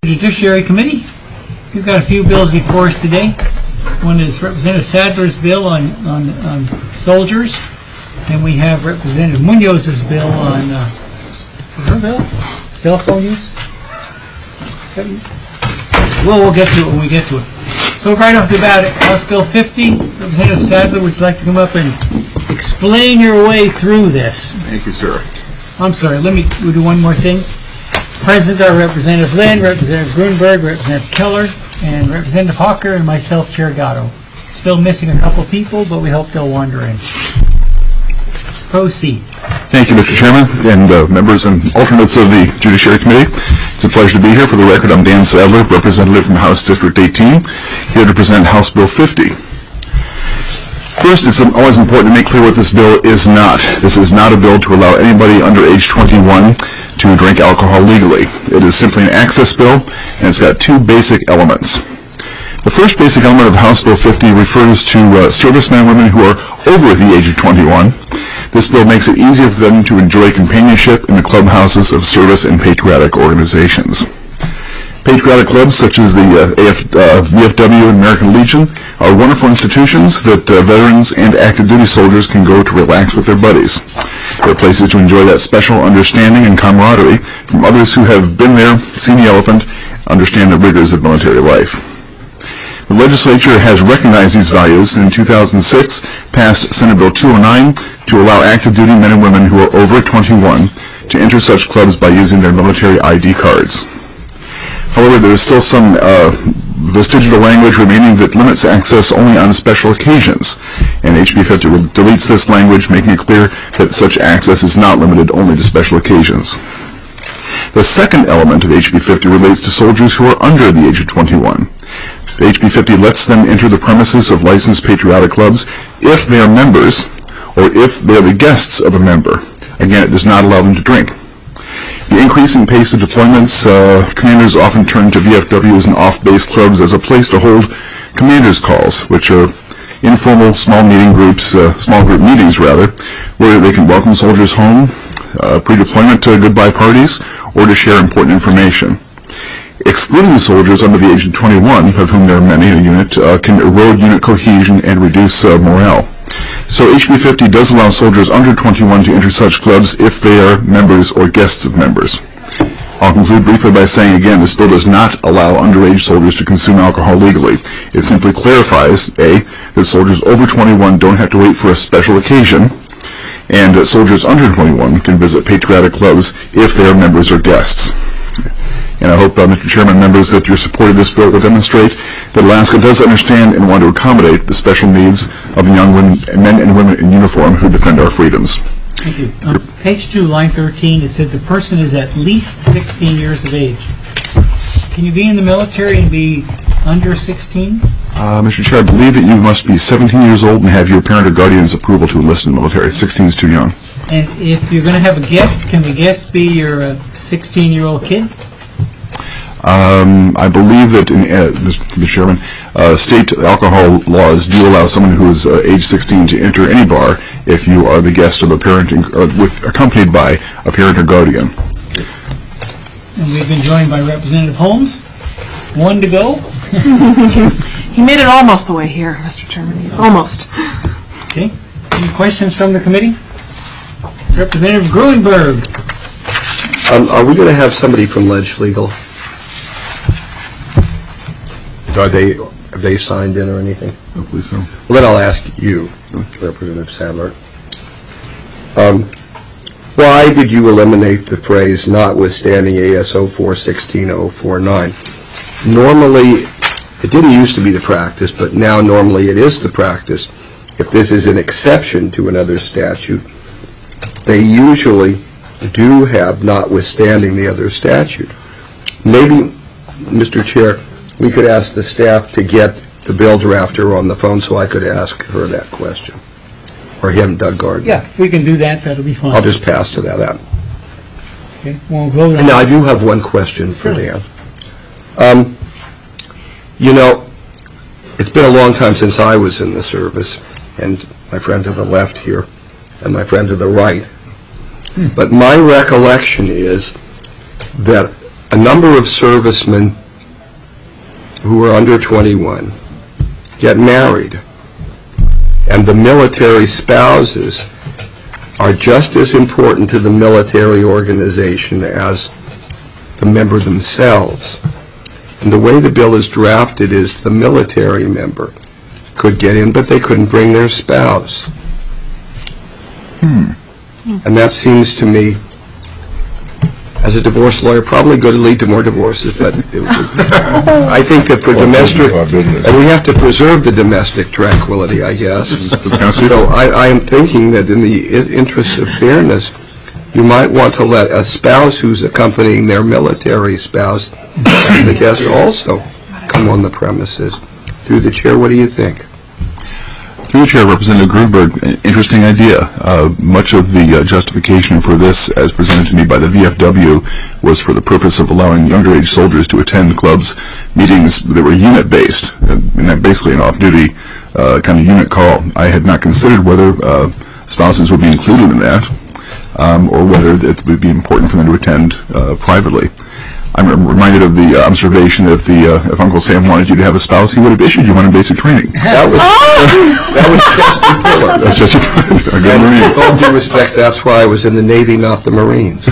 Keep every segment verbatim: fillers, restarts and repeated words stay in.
Judiciary Committee. We've got a few bills before us today. One is Representative Sadler's bill on, on, on soldiers, and we have Representative Munoz's bill on uh, is her bill? Cell phone use. Well, we'll get to it when we get to it. So right off the bat, House Bill fifty. Representative Sadler, would you like to come up and explain your way through this? Thank you, sir. I'm sorry. Let me we'll do one more thing. Present are Representative Lynn, Representative Grunberg, Representative Keller, and Representative Hawker, and myself, Chair Gatto. Still missing a couple people, but we hope they'll wander in. Proceed. Thank you, Mister Chairman, and uh, members and alternates of the Judiciary Committee. It's a pleasure to be here. For the record, I'm Dan Sadler, representative from House District eighteen, here to present House Bill fifty. First, it's always important to make clear what this bill is not. This is not a bill to allow anybody under age twenty-one to drink alcohol legally. It is simply an access bill, and it's got two basic elements. The first basic element of House Bill fifty refers to uh, servicemen and women who are over the age of twenty-one. This bill makes it easier for them to enjoy companionship in the clubhouses of service and patriotic organizations. Patriotic clubs such as the uh, A F, uh, V F W and American Legion are wonderful institutions that uh, veterans and active duty soldiers can go to relax with their buddies. They're places to enjoy that special understanding and camaraderie from others who have been there, seen the elephant, understand the rigors of military life. The legislature has recognized these values and in two thousand six passed Senate Bill two oh nine to allow active duty men and women who are over twenty-one to enter such clubs by using their military I D cards. However, there is still some uh, vestigial language remaining that limits access only on special occasions, and H B fifty deletes this language, making it clear that such access is not limited only to special occasions. The second element of H B fifty relates to soldiers who are under the age of twenty-one. H B fifty lets them enter the premises of licensed patriotic clubs if they are members or if they are the guests of a member. Again, it does not allow them to drink. The increasing pace of deployments, uh, commanders often turn to V F Ws and off-base clubs as a place to hold commanders' calls, which are informal small meeting groups, uh, small group meetings rather, where they can welcome soldiers home, uh, pre-deployment uh, goodbye parties, or to share important information. Excluding soldiers under the age of twenty-one, of whom there are many in a unit, uh, can erode unit cohesion and reduce uh, morale. So H B fifty does allow soldiers under twenty-one to enter such clubs if they are members or guests of members. I'll conclude briefly by saying again, this bill does not allow underage soldiers to consume alcohol legally. It simply clarifies, A, that soldiers over twenty-one don't have to wait for a special occasion, and that soldiers under twenty-one can visit patriotic clubs if they are members or guests. And I hope, uh, Mister Chairman, members, that your support of this bill will demonstrate that Alaska does understand and want to accommodate the special needs of the young women, men and women in uniform who defend our freedoms. Thank you. On page two, line thirteen, it said the person is at least sixteen years of age. Can you be in the military and be under sixteen? Uh, Mister Chair, I believe that you must be seventeen years old and have your parent or guardian's approval to enlist in the military. sixteen is too young. And if you're going to have a guest, can the guest be your sixteen-year-old uh, kid? Um, I believe that, in, uh, Mister Chairman, uh, state alcohol laws do allow someone who is uh, age sixteen to enter any bar if you are the guest of a parent, or with, accompanied by a parent or guardian. And we've been joined by Representative Holmes. One to go. He made it almost the way here, Mister Chairman. He's almost. Okay. Any questions from the committee? Representative Grunberg. Um, are we going to have somebody from Ledge Legal? Are they, have they signed in or anything? Hopefully so. Well, then I'll ask you, Representative Sadler. Um, why did you eliminate the phrase notwithstanding A S O four sixteen oh forty-nine? Normally, it didn't used to be the practice, but now normally it is the practice. If this is an exception to another statute, they usually do have notwithstanding the other statute. Maybe, Mister Chair, we could ask the staff to get the bill drafter on the phone so I could ask her that question. Or him, Doug Gardner. Yeah, if we can do that, that'll be fine. I'll just pass to that out. Okay, we'll vote on Now, I do have one question for Sure. Dan. Um, you know, it's been a long time since I was in the service, and my friend to the left here, and my friend to the right. Hmm. But my recollection is that a number of servicemen who are under twenty-one get married, and the military spouses are just as important to the military organization as the member themselves. And the way the bill is drafted is the military member could get in, but they couldn't bring their spouse. Hmm. And that seems to me, as a divorce lawyer, probably going to lead to more divorces, but it, I think that for domestic, and we have to preserve the domestic tranquility, I guess. So I, I am thinking that in the interest of fairness, you might want to let a spouse who's accompanying their military spouse as the guest also come on the premises. Through the chair, what do you think? Through the chair, Representative Grunberg, interesting idea. Uh, much of the uh, justification for this, as presented to me by the V F W, was for the purpose of allowing younger age soldiers to attend clubs meetings that were unit-based, and that basically an off-duty uh, kind of unit call. I had not considered whether uh, spouses would be included in that, um, or whether it would be important for them to attend uh, privately. I'm reminded of the uh, observation that if, the, uh, if Uncle Sam wanted you to have a spouse, he would have issued you one in basic training. That was that was Chester Puller. That's just a good And Marine. with all due respect, that's why I was in the Navy, not the Marines.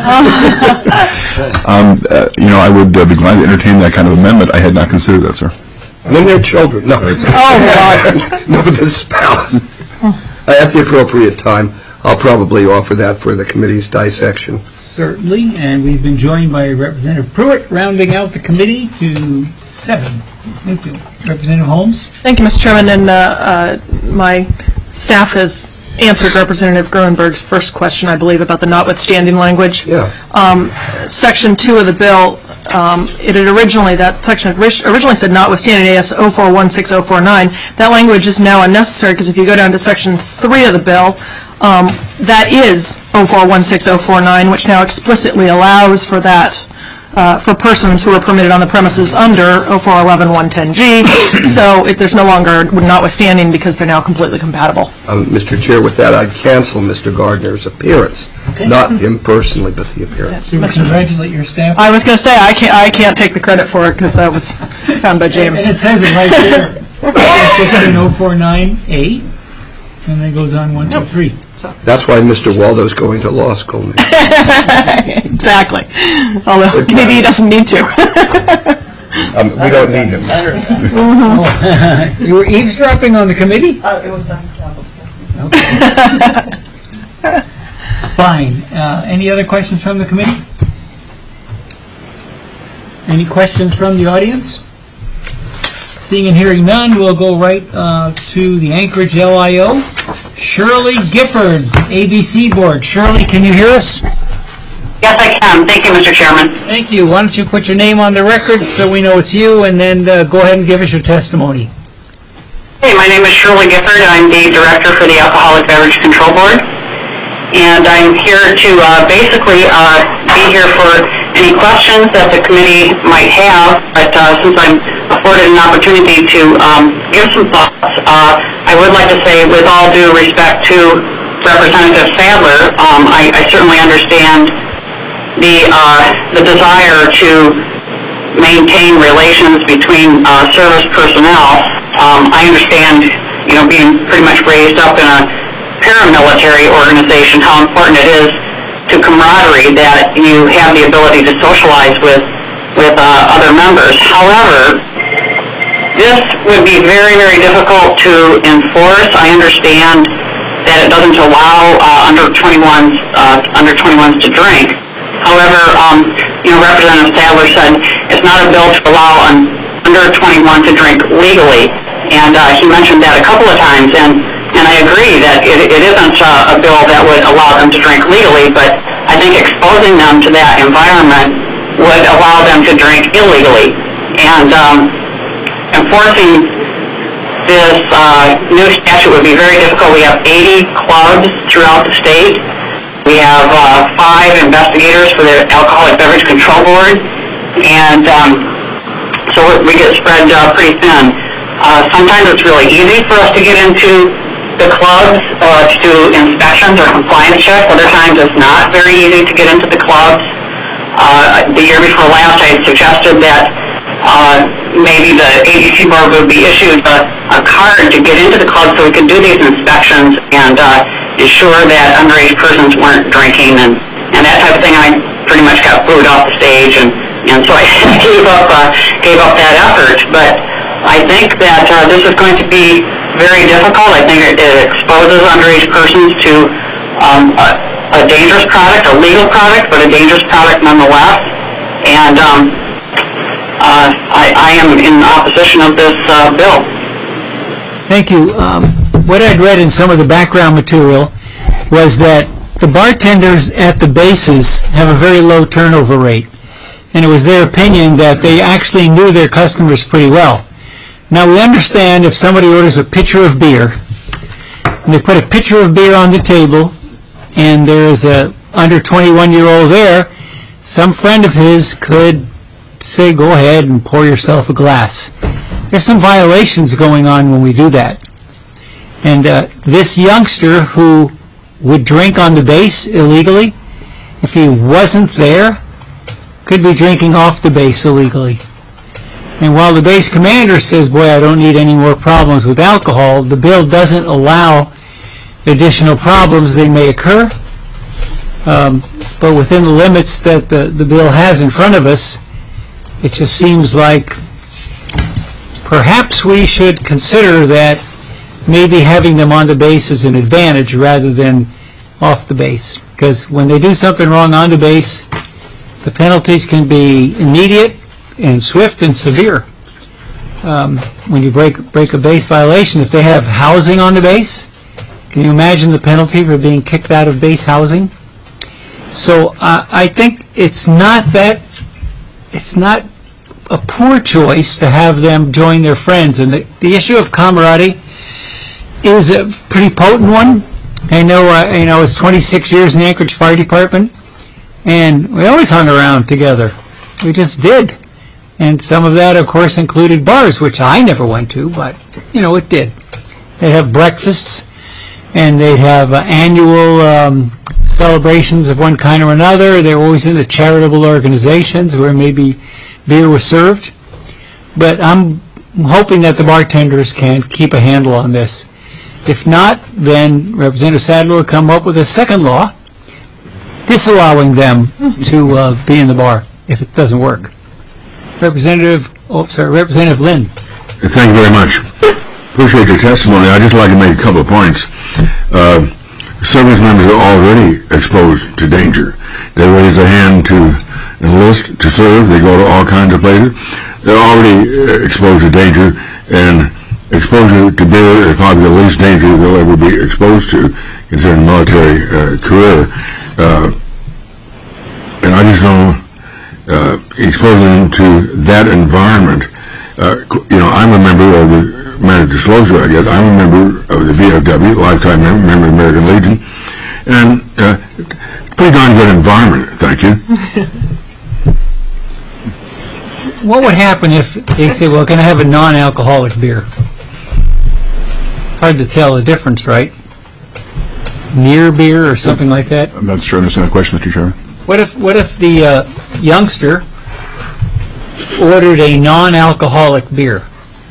um, uh, you know, I would uh, be glad to entertain that kind of amendment. I had not considered that, sir. And then their children. No. Oh, God. No, the spouse. At the appropriate time, I'll probably offer that for the committee's dissection. Certainly, and we've been joined by Representative Pruitt, rounding out the committee to seven. Thank you. Representative Holmes? Thank you, Mister Chairman, and uh, uh, my staff has answered Representative Grunberg's first question, I believe, about the notwithstanding language. Yeah. Um, section two of the bill, um, it had originally, that section had originally said notwithstanding A S oh four one six oh four nine. That language is now unnecessary because if you go down to section three of the bill, um, that is oh four one six oh four nine, which now explicitly allows for that Uh, for persons who are permitted on the premises under oh four eleven one ten G, so it, there's no longer notwithstanding because they're now completely compatible. Um, Mister Chair, with that, I'd cancel Mister Gardner's appearance. Okay. Not him personally, but the appearance. Should we congratulate your staff? I was going to say, I can't, I can't take the credit for it because that was found by James. And it says it right there. sixteen oh four nine A, and then it goes on one, two, three. That's why Mister Waldo's going to law school now. Exactly. Although maybe he doesn't need to. Um, we don't need him. Oh, you were eavesdropping on the committee? Uh, it was Okay. Fine. Uh, any other questions from the committee? Any questions from the audience? Seeing and hearing none, we'll go right uh, to the Anchorage L I O. Shirley Gifford, A B C Board. Shirley, can you hear us? Yes, I can. Thank you, Mister Chairman. Thank you. Why don't you put your name on the record so we know it's you, and then uh, go ahead and give us your testimony. Hey, my name is Shirley Gifford. I'm the Director for the Alcoholic Beverage Control Board. And I'm here to uh, basically uh, be here for any questions that the committee might have. But uh, since I'm afforded an opportunity to um, give some thoughts, uh, I would like to say, with all due respect to Representative Sadler, um, I, I certainly understand the uh, the desire to maintain relations between uh, service personnel. Um, I understand, you know, being pretty much raised up in a paramilitary organization, how important it is to camaraderie, that you have the ability to socialize with with uh, other members. However, this would be very, very difficult to enforce. I understand that it doesn't allow uh, under twenty-ones uh, under twenty-ones to drink. However, um, you know, Representative Sadler said it's not a bill to allow an under twenty-one to drink legally, and uh, he mentioned that a couple of times, and and I agree that it, it isn't uh, a bill that would allow them to drink legally, but I think exposing them to that environment would allow them to drink illegally, and um, enforcing this uh, new statute would be very difficult. We have eighty clubs throughout the state. We have uh, five investigators for the Alcoholic Beverage Control Board, and um, so we get spread uh, pretty thin. Uh, sometimes it's really easy for us to get into the clubs uh, to do inspections or compliance checks. Other times it's not very easy to get into the clubs. uh, the year before last, I had suggested that uh, maybe the A B C board would be issued a, a card to get into the club so we could do these inspections and uh, ensure that underage persons weren't drinking and, and that type of thing. I pretty much got booed off the stage, and, and so I gave up uh, gave up that effort. But I think that uh, this is going to be very difficult. I think it, it exposes underage persons to um, a, a dangerous product, a legal product, but a dangerous product nonetheless. And um, uh, I, I am in opposition of this uh, bill. Thank you. Um, what I'd read in some of the background material was that the bartenders at the bases have a very low turnover rate. And it was their opinion that they actually knew their customers pretty well. Now, we understand if somebody orders a pitcher of beer, and they put a pitcher of beer on the table, and there is a under twenty-one-year-old there, some friend of his could say, go ahead and pour yourself a glass. There's some violations going on when we do that. And uh, this youngster who would drink on the base illegally, if he wasn't there, could be drinking off the base illegally. And while the base commander says, boy, I don't need any more problems with alcohol, the bill doesn't allow additional problems. They may occur, um, but within the limits that the, the bill has in front of us, it just seems like perhaps we should consider that maybe having them on the base is an advantage rather than off the base. Because when they do something wrong on the base, the penalties can be immediate and swift and severe. Um, when you break break a base violation, if they have housing on the base, can you imagine the penalty for being kicked out of base housing? So uh, I think it's not that it's not a poor choice to have them join their friends. And the, the issue of camaraderie is a pretty potent one. I know uh, you know I was twenty-six years in the Anchorage Fire Department, and we always hung around together. We just did. And some of that, of course, included bars, which I never went to, but, you know, it did. They'd have breakfasts, and they'd have uh, annual um, celebrations of one kind or another. They were always in the charitable organizations where maybe beer was served. But I'm hoping that the bartenders can keep a handle on this. If not, then Representative Sadler will come up with a second law disallowing them to uh, be in the bar if it doesn't work. Representative, oh, sorry, Representative Lynn. Thank you very much. Appreciate your testimony. I'd just like to make a couple of points. Uh, service members are already exposed to danger. They raise their hand to enlist, to serve. They go to all kinds of places. They're already exposed to danger, and exposure to beer is probably the least danger they'll ever be exposed to, considering military uh, career. Uh, and I just don't Uh, exposing them to that environment. Uh, you know, I'm a member of the matter of disclosure, I guess. I'm a member of the V F W, lifetime member, member of the American Legion, and uh, pretty darn good environment, thank you. What would happen if they say, well, can I have a non-alcoholic beer? Hard to tell the difference, right? Near beer or something like that? I'm not sure I understand the question, Mister Chairman. What if what if the uh, youngster ordered a non-alcoholic beer?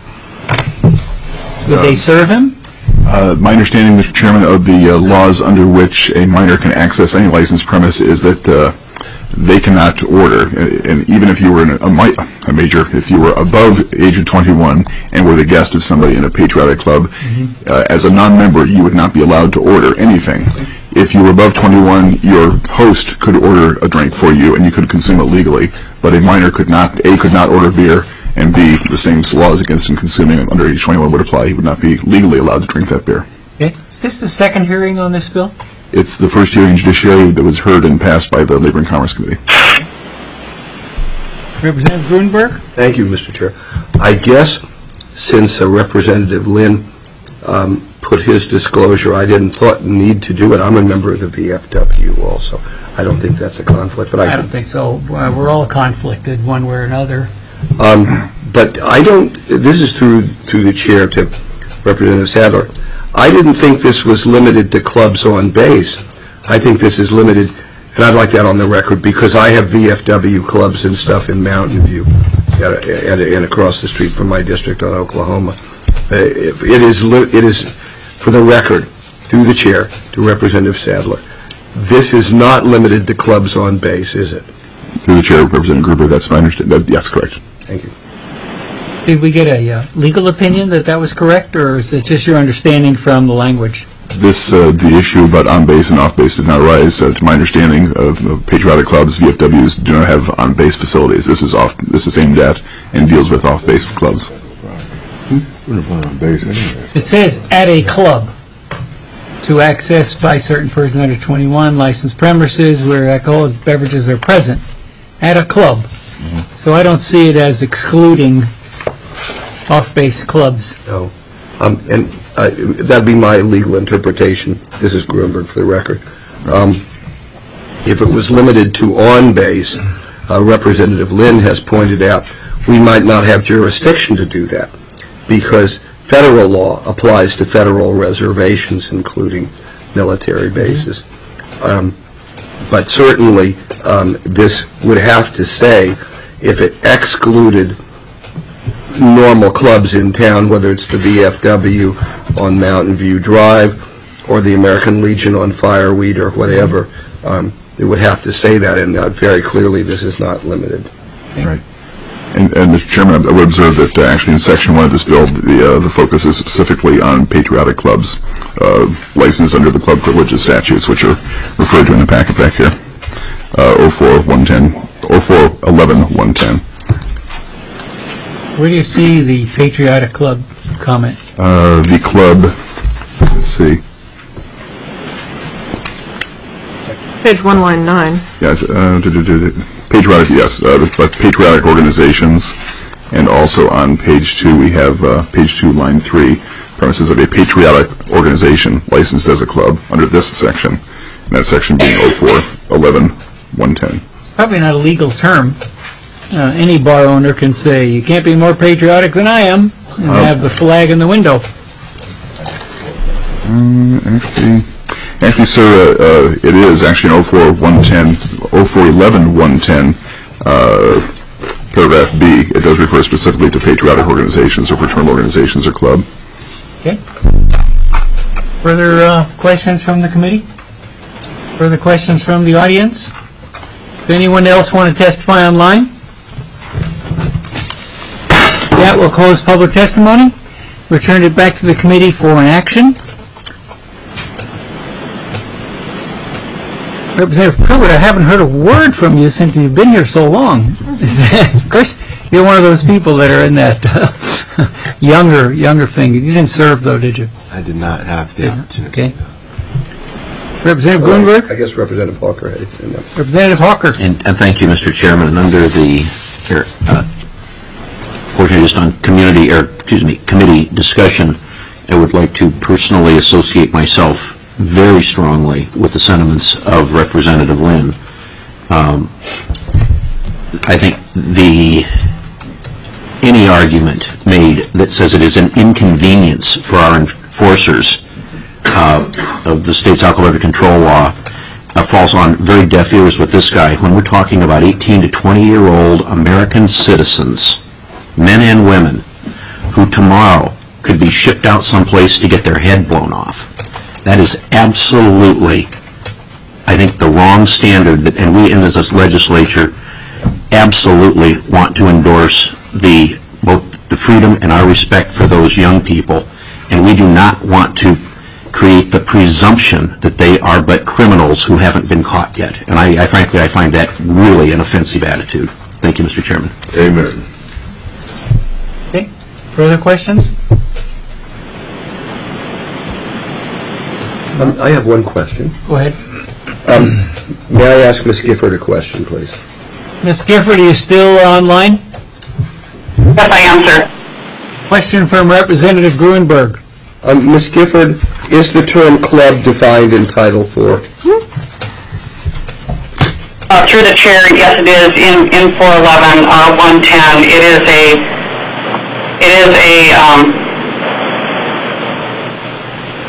Would they serve him? Uh, my understanding, Mister Chairman, of the uh, laws under which a minor can access any licensed premise is that uh, they cannot order. And even if you were in a, a major, if you were above age of twenty-one and were the guest of somebody in a patriotic club, mm-hmm. uh, as a non-member, you would not be allowed to order anything. If you were above twenty-one, your host could order a drink for you, and you could consume it legally. But a minor could not, A, could not order beer, and B, the same laws against him consuming it under age twenty-one would apply. He would not be legally allowed to drink that beer. Okay. Is this the second hearing on this bill? It's the first hearing in judiciary that was heard and passed by the Labor and Commerce Committee. Representative Gruenberg? Thank you, Mister Chair. I guess since uh, Representative Lynn um, put his disclosure, I didn't thought need to do it. I'm a member of the V F W also. I don't think that's a conflict. But I, I don't think so. Uh, we're all conflicted one way or another. Um, but I don't, this is through, through the chair to Representative Sadler. I didn't think this was limited to clubs on base. I think this is limited And I'd like that on the record, because I have V F W clubs and stuff in Mountain View and, and across the street from my district on Oklahoma. Uh, it is, it is, for the record, through the chair, to Representative Sadler, this is not limited to clubs on base, is it? Through the chair, Representative Gruber, that's my understanding. That, yes, correct. Thank you. Did we get a uh, legal opinion that that was correct, or is it just your understanding from the language? This, uh, the issue about on-base and off-base did not arise. Uh, to my understanding, uh, of patriotic clubs, V F Ws do not have on-base facilities. This is off. This is aimed at and deals with off-base clubs. It says at a club to access by certain person under twenty-one, licensed premises where alcoholic beverages are present. At a club. Mm-hmm. So I don't see it as excluding off-base clubs. No. Um, and uh, that'd be my legal interpretation. This is Grunberg for the record. Um, if it was limited to on-base, uh, Representative Lynn has pointed out we might not have jurisdiction to do that because federal law applies to federal reservations, including military bases. Um, but certainly, um, this would have to say if it excluded normal clubs in town, whether it's the V F W on Mountain View Drive or the American Legion on Fireweed or whatever, um, it would have to say that, and uh, very clearly this is not limited. Right. And, and Mister Chairman, I would observe that uh, actually in Section one of this bill, the, uh, the focus is specifically on patriotic clubs uh, licensed under the club privileges statutes, which are referred to in the packet back here, uh, oh four one ten, oh four eleven one ten. Where do you see the patriotic club comment? Uh, the club, let's see. Page one, line nine. Yes, uh, do, do, do, do. Patriotic, yes, uh, the, but patriotic organizations, and also on page two we have uh, page two, line three, premises of a patriotic organization licensed as a club under this section, and that section being oh four eleven one ten. Probably not a legal term. Uh, any bar owner can say, you can't be more patriotic than I am, and Uh, have the flag in the window. Um, actually, actually, sir, uh, uh, it is actually in oh four one ten, oh four eleven one ten, uh, paragraph B. It does refer specifically to patriotic organizations or fraternal organizations or club. Okay. Further uh, questions from the committee? Further questions from the audience? Does anyone else want to testify online? That will close public testimony. Return it back to the committee for an action. Representative Pruitt, I haven't heard a word from you since you've been here so long. Of course, you're one of those people that are in that uh, younger younger thing. You didn't serve, though, did you? I did not have the opportunity. Okay. Representative Grunberg? I guess Representative Hawker had it. Representative Hawker. And, and thank you, Mister Chairman. And under the here, uh, portion just on community, or excuse me, committee discussion, I would like to personally associate myself very strongly with the sentiments of Representative Lynn. Um, I think the any argument made that says it is an inconvenience for our enforcers uh, of the state's alcohol beverage control law uh, falls on very deaf ears with this guy. When we're talking about eighteen to twenty year old American citizens, men and women, who tomorrow could be shipped out someplace to get their head blown off. That is absolutely, I think, the wrong standard, that, and we in this legislature absolutely want to endorse the both the freedom and our respect for those young people, and we do not want to create the presumption that they are but criminals who haven't been caught yet. And I, I frankly, I find that really an offensive attitude. Thank you, Mister Chairman. Amen. Okay. Further questions? Um, I have one question. Go ahead. Um, may I ask Miz Gifford a question, please? Miz Gifford, are you still online? Yes, I am, sir. Question from Representative Grunberg. Um, Miz Gifford, is the term club defined in Title four? Uh, through the chair, yes, it is in, in four eleven one ten. It is a, it is a, um,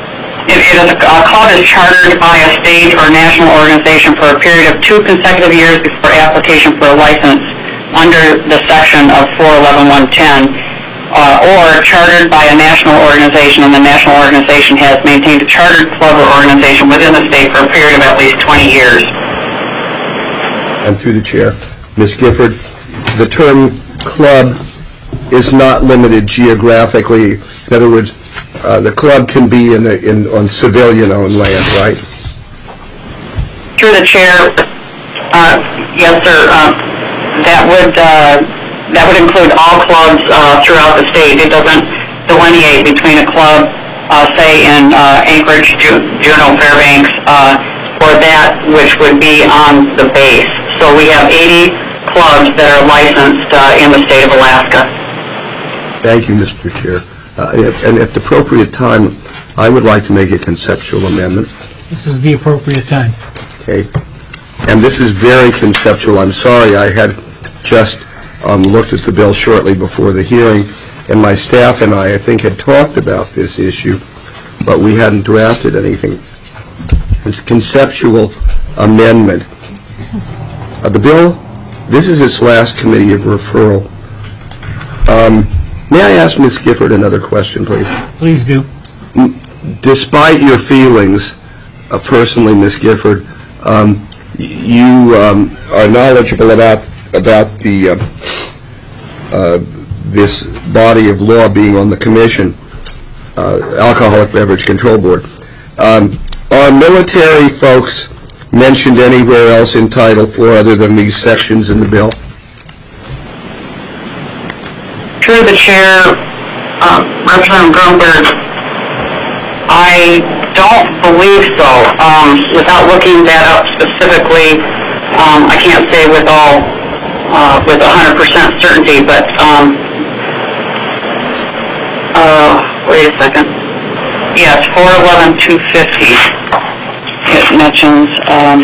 If it is a, a club is chartered by a state or national organization for a period of two consecutive years before application for a license under the section of four eleven one ten, uh, or chartered by a national organization, and the national organization has maintained a chartered club or organization within the state for a period of at least twenty years. And through the chair, Miz Gifford, the term club is not limited geographically. In other words, uh, the club can be in, a, in on civilian-owned land, right? Through the chair, uh, yes, sir. Um, that would uh, that would include all clubs uh, throughout the state. It doesn't delineate between a club, uh, say in uh, Anchorage, Ju- Juneau, Fairbanks, uh, or that which would be on the base. So we have eighty clubs that are licensed uh, in the state of Alaska. Thank you, Mister Chair. Uh, and at the appropriate time, I would like to make a conceptual amendment. This is the appropriate time. Okay. And this is very conceptual. I'm sorry, I had just um, looked at the bill shortly before the hearing, and my staff and I, I think, had talked about this issue, but we hadn't drafted anything. It's a conceptual amendment. Uh, the bill, this is its last committee of referral. Um, may I ask Miz Gifford another question, please? Please do. Despite your feelings, uh, personally, Miz Gifford, um, you um, are knowledgeable about about the uh, uh, this body of law being on the commission, uh, Alcoholic Beverage Control Board. Um, are military folks mentioned anywhere else in Title four other than these sections in the bill? Through the chair, uh, Representative Grunberg, I don't believe so. Um, without looking that up specifically, um, I can't say with all, uh, with one hundred percent certainty, but, um, uh, wait a second. Yes, four eleven two fifty. It mentions, um...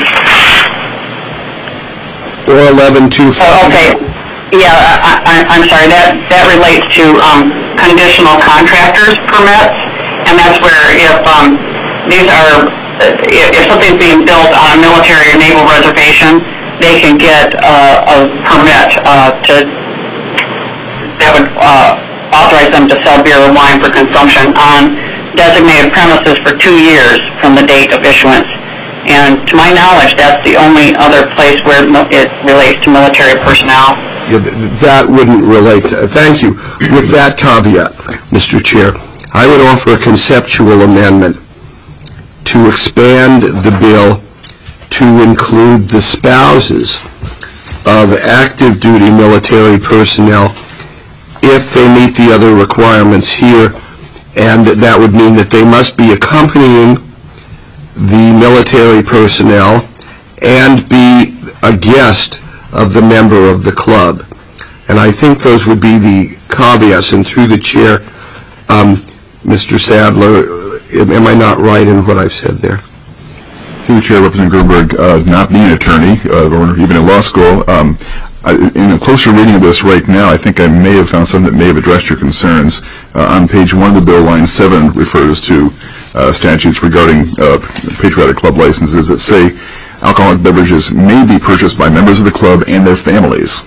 four eleven two fifty. Oh, okay. Yeah, I, I, I'm sorry, that, that relates to, um, conditional contractors permits, and that's where if, um, these are, if, if something's being built on a military or naval reservation, they can get uh, a permit uh, to, that would uh, authorize them to sell beer or wine for consumption on designated premises for two years from the date of issuance. And to my knowledge, that's the only other place where it relates to military personnel. Yeah, that wouldn't relate to, thank you. With that caveat, Mister Chair, I would offer a conceptual amendment to expand the bill to include the spouses of active duty military personnel if they meet the other requirements here, and that would mean that they must be accompanying the military personnel and be a guest of the member of the club. And I think those would be the caveats. And through the chair, um, Mister Sadler, am I not right in what I've said there? Through the chair, Representative Gerberg, uh, not being an attorney uh, or even in law school, um, I, in a closer reading of this right now, I think I may have found something that may have addressed your concerns. Uh, on page one of the bill, line seven refers to uh, statutes regarding uh, patriotic club licenses that say alcoholic beverages may be purchased by members of the club and their families.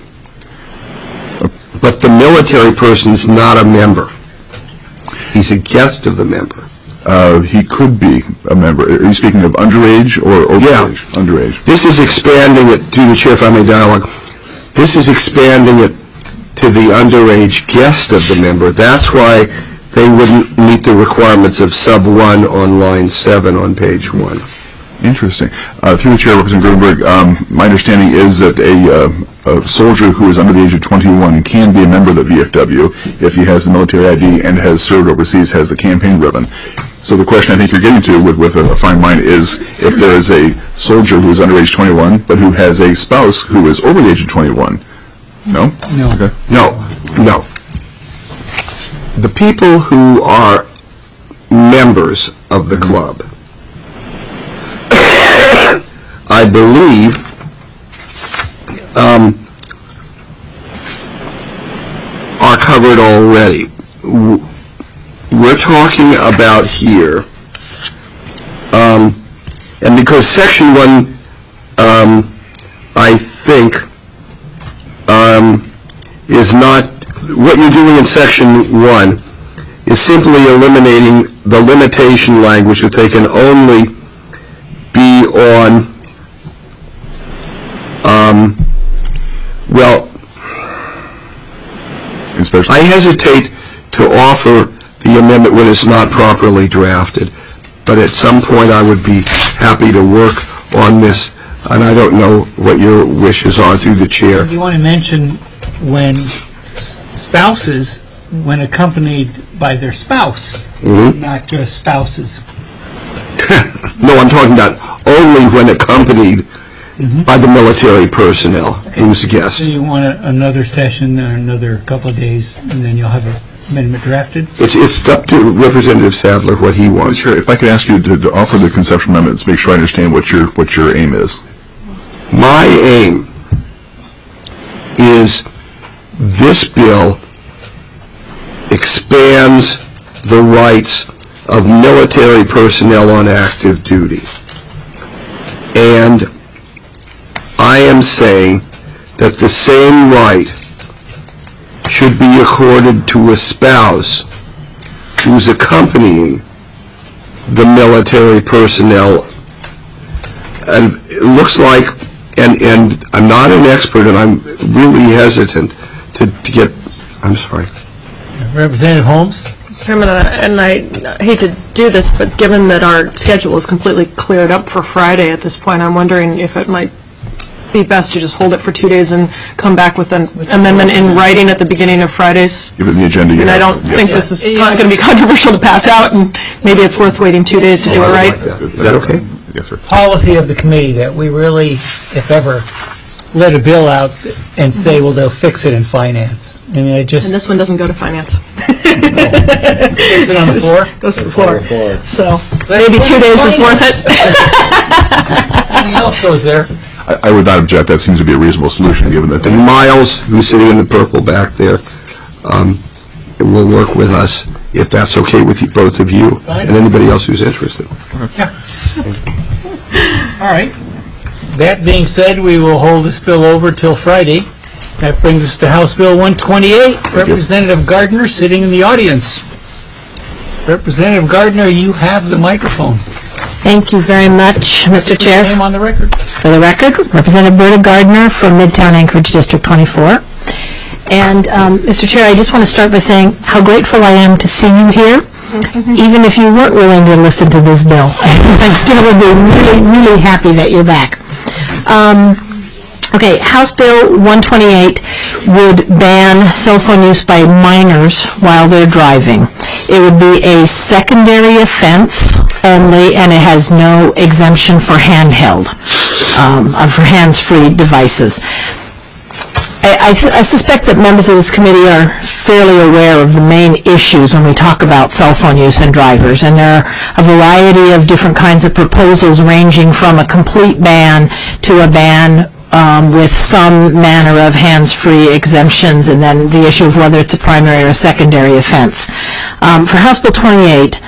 But the military person's not a member. He's a guest of the member. Uh, he could be a member. Are you speaking of underage or overage? Yeah. Underage. This is expanding it, through the chair, if I may dialogue, this is expanding it to the underage guest of the member. That's why they wouldn't meet the requirements of sub one on line seven on page one. Interesting. Uh, through the chair, Representative Gruenberg, um, my understanding is that a, uh, a soldier who is under the age of twenty-one can be a member of the V F W if he has the military I D and has served overseas, has the campaign ribbon. So the question I think you're getting to with, with a fine mind is if there is a soldier who is under age twenty-one but who has a spouse who is over the age of twenty-one. No? No. Okay. No. No. The people who are members of the club, I believe, um, are covered already. We're talking about here because section one, um, I think, um, is not, what you're doing in section one is simply eliminating the limitation language that they can only be on, um, well, Especially I hesitate to offer the amendment when it's not properly drafted, but at some point I would be happy to work on this, and I don't know what your wishes are through the chair. Do you want to mention when s- spouses, when accompanied by their spouse, Mhm. not just spouses? No, I'm talking about only when accompanied by the military personnel, who's a guest. So you want a- another session or another couple of days, and then you'll have an amendment drafted? It's, it's up to Representative Sadler what he wants. Chair, if I could ask you to, to offer the conceptual amendment to make sure I understand what your what your aim is. My aim is this bill expands the rights of military personnel on active duty. And I am saying that the same right should be accorded to a spouse who's accompanying the military personnel. And it looks like, and, and I'm not an expert, and I'm really hesitant to, to get, I'm sorry. Representative Holmes? Mister Chairman, uh, and I hate to do this, but given that our schedule is completely cleared up for Friday at this point, I'm wondering if it might be best to just hold it for two days and come back with an amendment in writing at the beginning of Fridays. Given the agenda you And I have. don't Yes. think this is going to be controversial to pass out, and maybe it's worth waiting two days to do it right. Is that okay? Yes, sir. Policy of the committee that we really, if ever, let a bill out and say, well, they'll fix it in finance. I mean, I just, And this one doesn't go to finance. fix it on the floor? Goes to the floor. So maybe two days is worth it. Anything else goes there? I, I would not object. That seems to be a reasonable solution, given that. And Miles, who's sitting in the purple back there, um, will work with us, if that's okay with you, both of you, and anybody else who's interested. Yeah. All right. That being said, we will hold this bill over till Friday. That brings us to House Bill one twenty-eight. Representative Gardner sitting in the audience. Representative Gardner, you have the microphone. Thank you very much, Mister Put your Chair. name on the record. For the record, Representative Berta Gardner from Midtown Anchorage District twenty-four. And, um, Mister Chair, I just want to start by saying how grateful I am to see you here, even if you weren't willing to listen to this bill. I still would be really, really happy that you're back. Um, Okay, House Bill one twenty-eight would ban cell phone use by minors while they're driving. It would be a secondary offense only, and it has no exemption for handheld, um, uh, for hands-free devices. I, I, th- I suspect that members of this committee are fairly aware of the main issues when we talk about cell phone use and drivers, and there are a variety of different kinds of proposals ranging from a complete ban to a ban Um, with some manner of hands-free exemptions, and then the issue of whether it's a primary or a secondary offense. Um, for House Bill twenty-eight,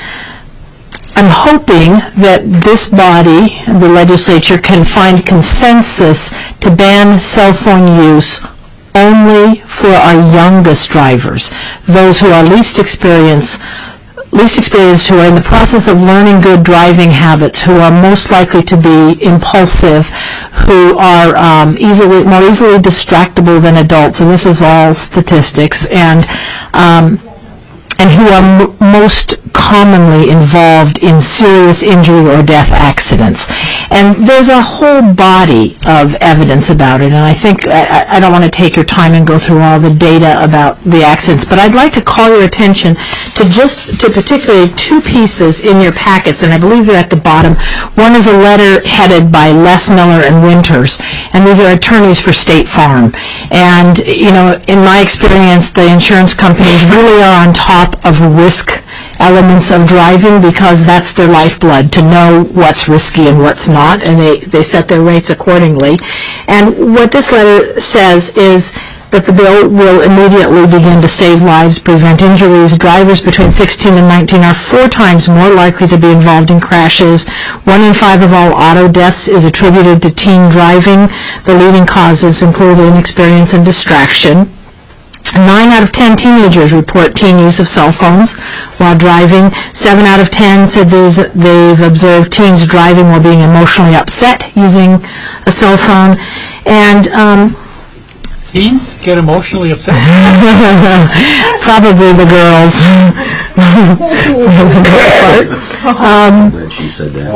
I'm hoping that this body, the legislature, can find consensus to ban cell phone use only for our youngest drivers, those who are least experienced, least experienced, who are in the process of learning good driving habits, who are most likely to be impulsive, who are um, easily, more easily distractible than adults, and this is all statistics, and um, and who are m- most commonly involved in serious injury or death accidents. And there's a whole body of evidence about it, and I think, I, I don't want to take your time and go through all the data about the accidents, but I'd like to call your attention to just, to particularly two pieces in your packets, and I believe they're at the bottom. One is a letter headed by Les Miller and Winters, and these are attorneys for State Farm. And, you know, in my experience, the insurance companies really are on top of risk elements of driving because that's their lifeblood, to know what's risky and what's not, and they, they set their rates accordingly. And what this letter says is that the bill will immediately begin to save lives, prevent injuries. Drivers between sixteen and nineteen are four times more likely to be involved in crashes. One in five of all auto deaths is attributed to teen driving. The leading causes include inexperience and distraction. Nine out of ten teenagers report teen use of cell phones while driving. Seven out of ten said they've observed teens driving while being emotionally upset using a cell phone. And um, Teens get emotionally upset? probably the girls. the girl part. Um, She said that.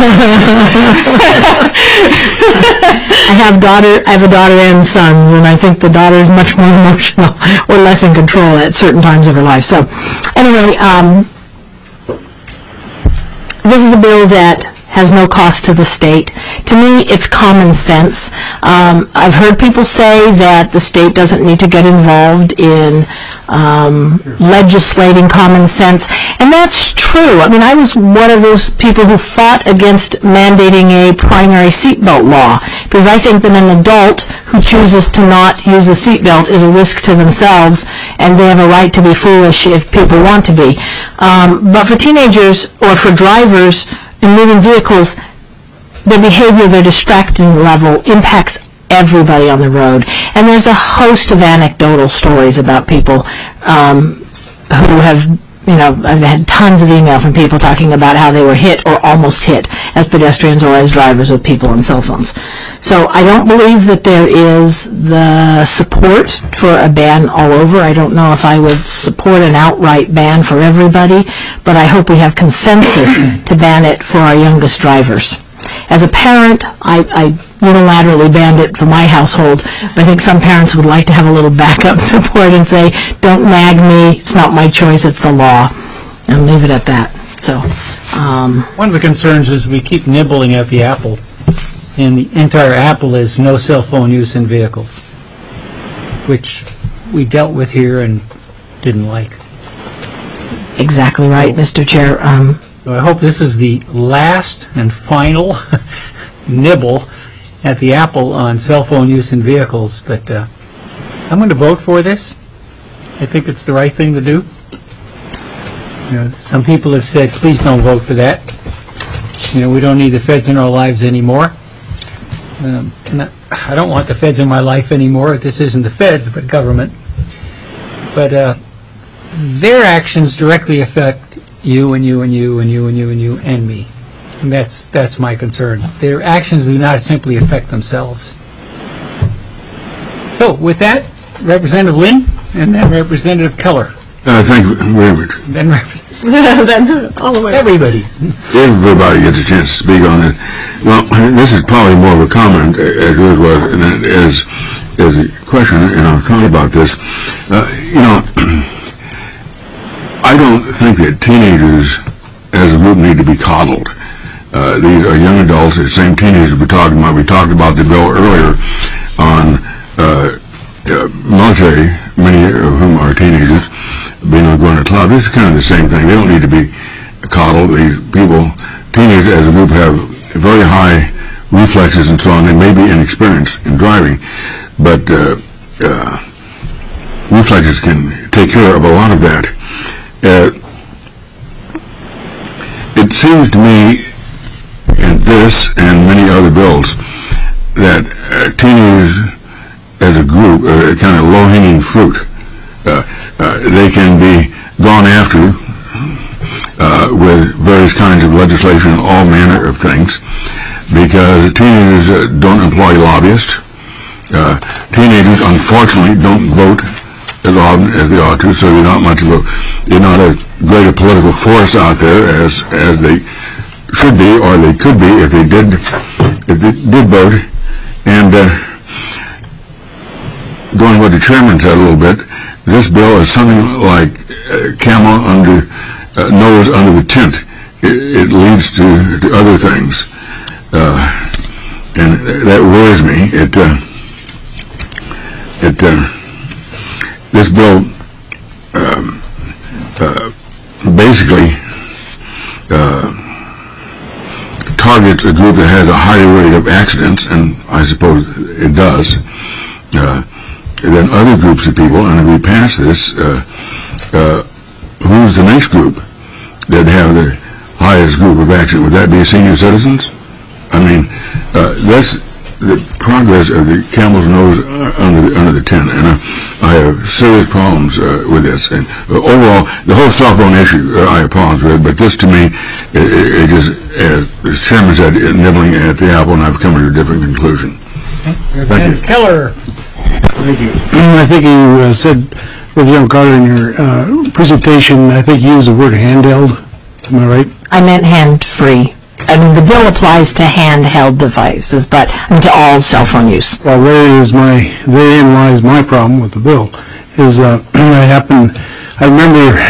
I have daughter. I have a daughter and sons, and I think the daughter is much more emotional or less in control at certain times of her life. So, anyway, um, this is a bill that has no cost to the state. To me, it's common sense. Um, I've heard people say that the state doesn't need to get involved in um, legislating common sense, and that's true. I mean, I was one of those people who fought against mandating a primary seatbelt law, because I think that an adult who chooses to not use a seatbelt is a risk to themselves, and they have a right to be foolish if people want to be. Um, but for teenagers or for drivers in moving vehicles, their behavior, their distracting level impacts everybody on the road. And there's a host of anecdotal stories about people um, who have, you know, I've had tons of email from people talking about how they were hit or almost hit as pedestrians or as drivers with people on cell phones. So I don't believe that there is the support for a ban all over. I don't know if I would support an outright ban for everybody, but I hope we have consensus to ban it for our youngest drivers. As a parent, I, I unilaterally banned it for my household, but I think some parents would like to have a little backup support and say, don't nag me, it's not my choice, it's the law, and leave it at that. So, um, One of the concerns is we keep nibbling at the apple, and the entire apple is no cell phone use in vehicles, which we dealt with here and didn't like. exactly right, Mister Chair. Um, So I hope this is the last and final nibble at the apple on cell phone use in vehicles, but uh, I'm going to vote for this. I think it's the right thing to do. You know, some people have said, please don't vote for that. You know, we don't need the feds in our lives anymore. Um, and I, I don't want the feds in my life anymore. This isn't the feds, but government. But uh, their actions directly affect you and you and you and you and you and you and me. And that's that's my concern. Their actions do not simply affect themselves. So with that, Representative Lynn and then Representative Keller. Uh, thank you very much. Then Rep- Then, all the way. everybody. Everybody gets a chance to speak on it. Well, this is probably more of a comment, as yours was, and it is, is a question, and I've thought about this. Uh, you know, I don't think that teenagers as a group need to be coddled. Uh, these are young adults, the same teenagers we're talking about. We talked about the bill earlier on uh, uh, military, many of whom are teenagers, being able to go in a club. It's kind of the same thing. They don't need to be coddled. These people, teenagers as a group, have very high reflexes and so on. They may be inexperienced in driving, but uh, uh, reflexes can take care of a lot of that. Uh, it seems to me in this and many other bills that uh, teenagers as a group are kind of low-hanging fruit. Uh, uh, they can be gone after uh, with various kinds of legislation, all manner of things, because teenagers uh, don't employ lobbyists. Uh, teenagers, unfortunately, don't vote as often as they ought to, so they're not much of a, they're not a greater political force out there as as they should be, or they could be if they did if they did vote. And uh, going what the chairman said a little bit, this bill is something like uh, camel under uh, nose under the tent. It, it leads to, to other things, uh, and that worries me. It uh, it. Uh, This bill um, uh, basically uh, targets a group that has a higher rate of accidents, and I suppose it does. Uh, then other groups of people, and if we pass this, uh, uh, who's the next group that have the highest group of accident? Would that be senior citizens? I mean, uh, that's the progress of the camel's nose under the, under the tent, and uh, I have serious problems uh, with this. And uh, overall, the whole cell phone issue, uh, I apologize with, but this to me, it, it, it is, as the chairman said, nibbling at the apple, and I've come to a different conclusion. Okay. Thank you. Keller. Thank you. I think you uh, said, Representative Carter, in your uh, presentation, I think you used the word handheld. Am I right? I meant hand-free. I mean, the bill applies to handheld devices, but I mean, to all cell phone use. Well, there is my, therein lies my problem with the bill, is uh, I happen, I remember,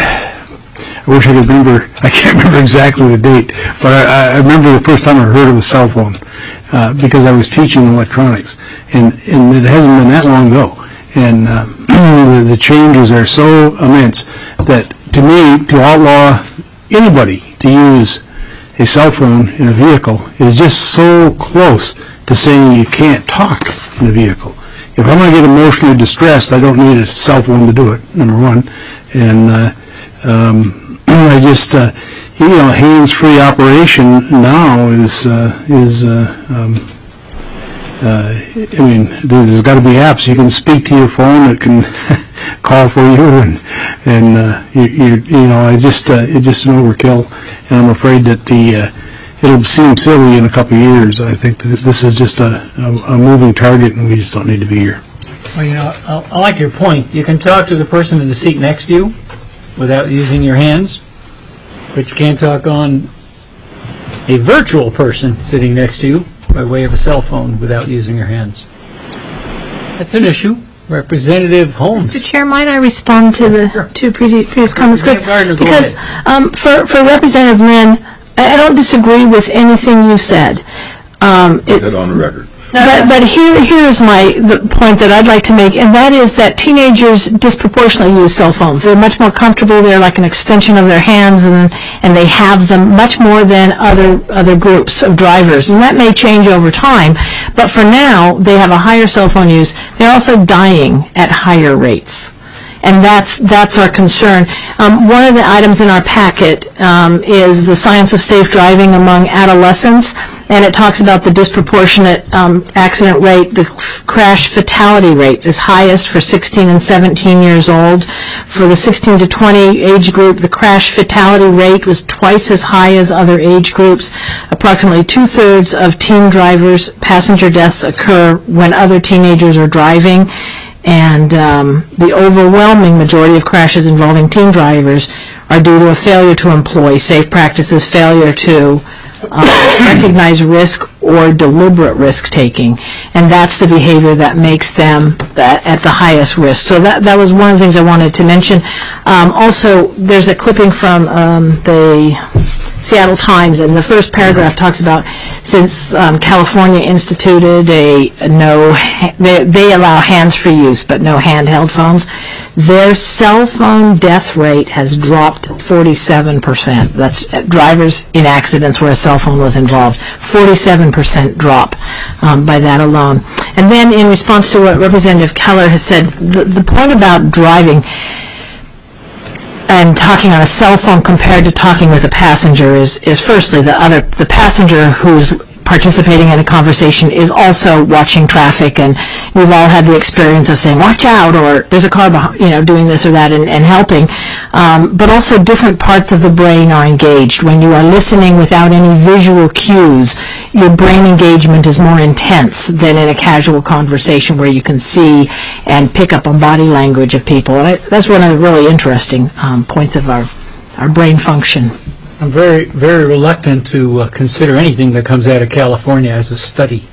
I wish I could remember, I can't remember exactly the date, but I, I remember the first time I heard of a cell phone, uh, because I was teaching electronics, and, and it hasn't been that long ago, and uh, the, the changes are so immense that, to me, to outlaw anybody to use a cell phone in a vehicle is just so close to saying you can't talk in a vehicle. If I'm going to get emotionally distressed, I don't need a cell phone to do it, number one. And uh, um, I just, uh, you know, hands-free operation now is, uh, is uh, um, uh, I mean, there's got to be apps. You can speak to your phone. It can call for you, and and uh, you, you you know, I just uh, it's just an overkill, and I'm afraid that the uh, it'll seem silly in a couple of years. I think that this is just a, a, a moving target, and we just don't need to be here. Well, you know, I, I like your point. You can talk to the person in the seat next to you without using your hands, but you can't talk on a virtual person sitting next to you by way of a cell phone without using your hands. That's an issue. Representative Holmes. Mister Chair, might I respond to the Sure. two previous comments? Representative Gardner, go Because ahead. um, for, for Representative Lynn, I I don't disagree with anything you've said. Um, it, That on the record. But, but here, here's my the point that I'd like to make, and that is that teenagers disproportionately use cell phones. They're much more comfortable. They're like an extension of their hands, and, and they have them much more than other other groups of drivers. And that may change over time, but for now, they have a higher cell phone use. They're also dying at higher rates. And that's that's our concern. Um, one of the items in our packet um, is the science of safe driving among adolescents, and it talks about the disproportionate um, accident rate. The f- crash fatality rates is highest for sixteen and seventeen years old. For the sixteen to twenty age group, the crash fatality rate was twice as high as other age groups. Approximately two-thirds of teen drivers' passenger deaths occur when other teenagers are driving. And um, the overwhelming majority of crashes involving teen drivers are due to a failure to employ safe practices, failure to uh, recognize risk, or deliberate risk-taking. And that's the behavior that makes them that at the highest risk. So that, that was one of the things I wanted to mention. Um, also, there's a clipping from um, the Seattle Times, and the first paragraph talks about since um, California instituted a, a no, they, they allow hands-free use, but no handheld phones, their cell phone death rate has dropped forty-seven percent. That's uh, drivers in accidents where a cell phone was involved. forty-seven percent drop um, by that alone. And then in response to what Representative Keller has said, the, the point about driving and talking on a cell phone compared to talking with a passenger is, is firstly the other the passenger who's participating in a conversation is also watching traffic, and we've all had the experience of saying watch out, or there's a car behind, you know, doing this or that, and, and helping. Um, but also different parts of the brain are engaged. When you are listening without any visual cues, your brain engagement is more intense than in a casual conversation where you can see and pick up on body language of people. And I, that's one of the really interesting um, points of our, our brain function. I'm very, very reluctant to uh, consider anything that comes out of California as a study.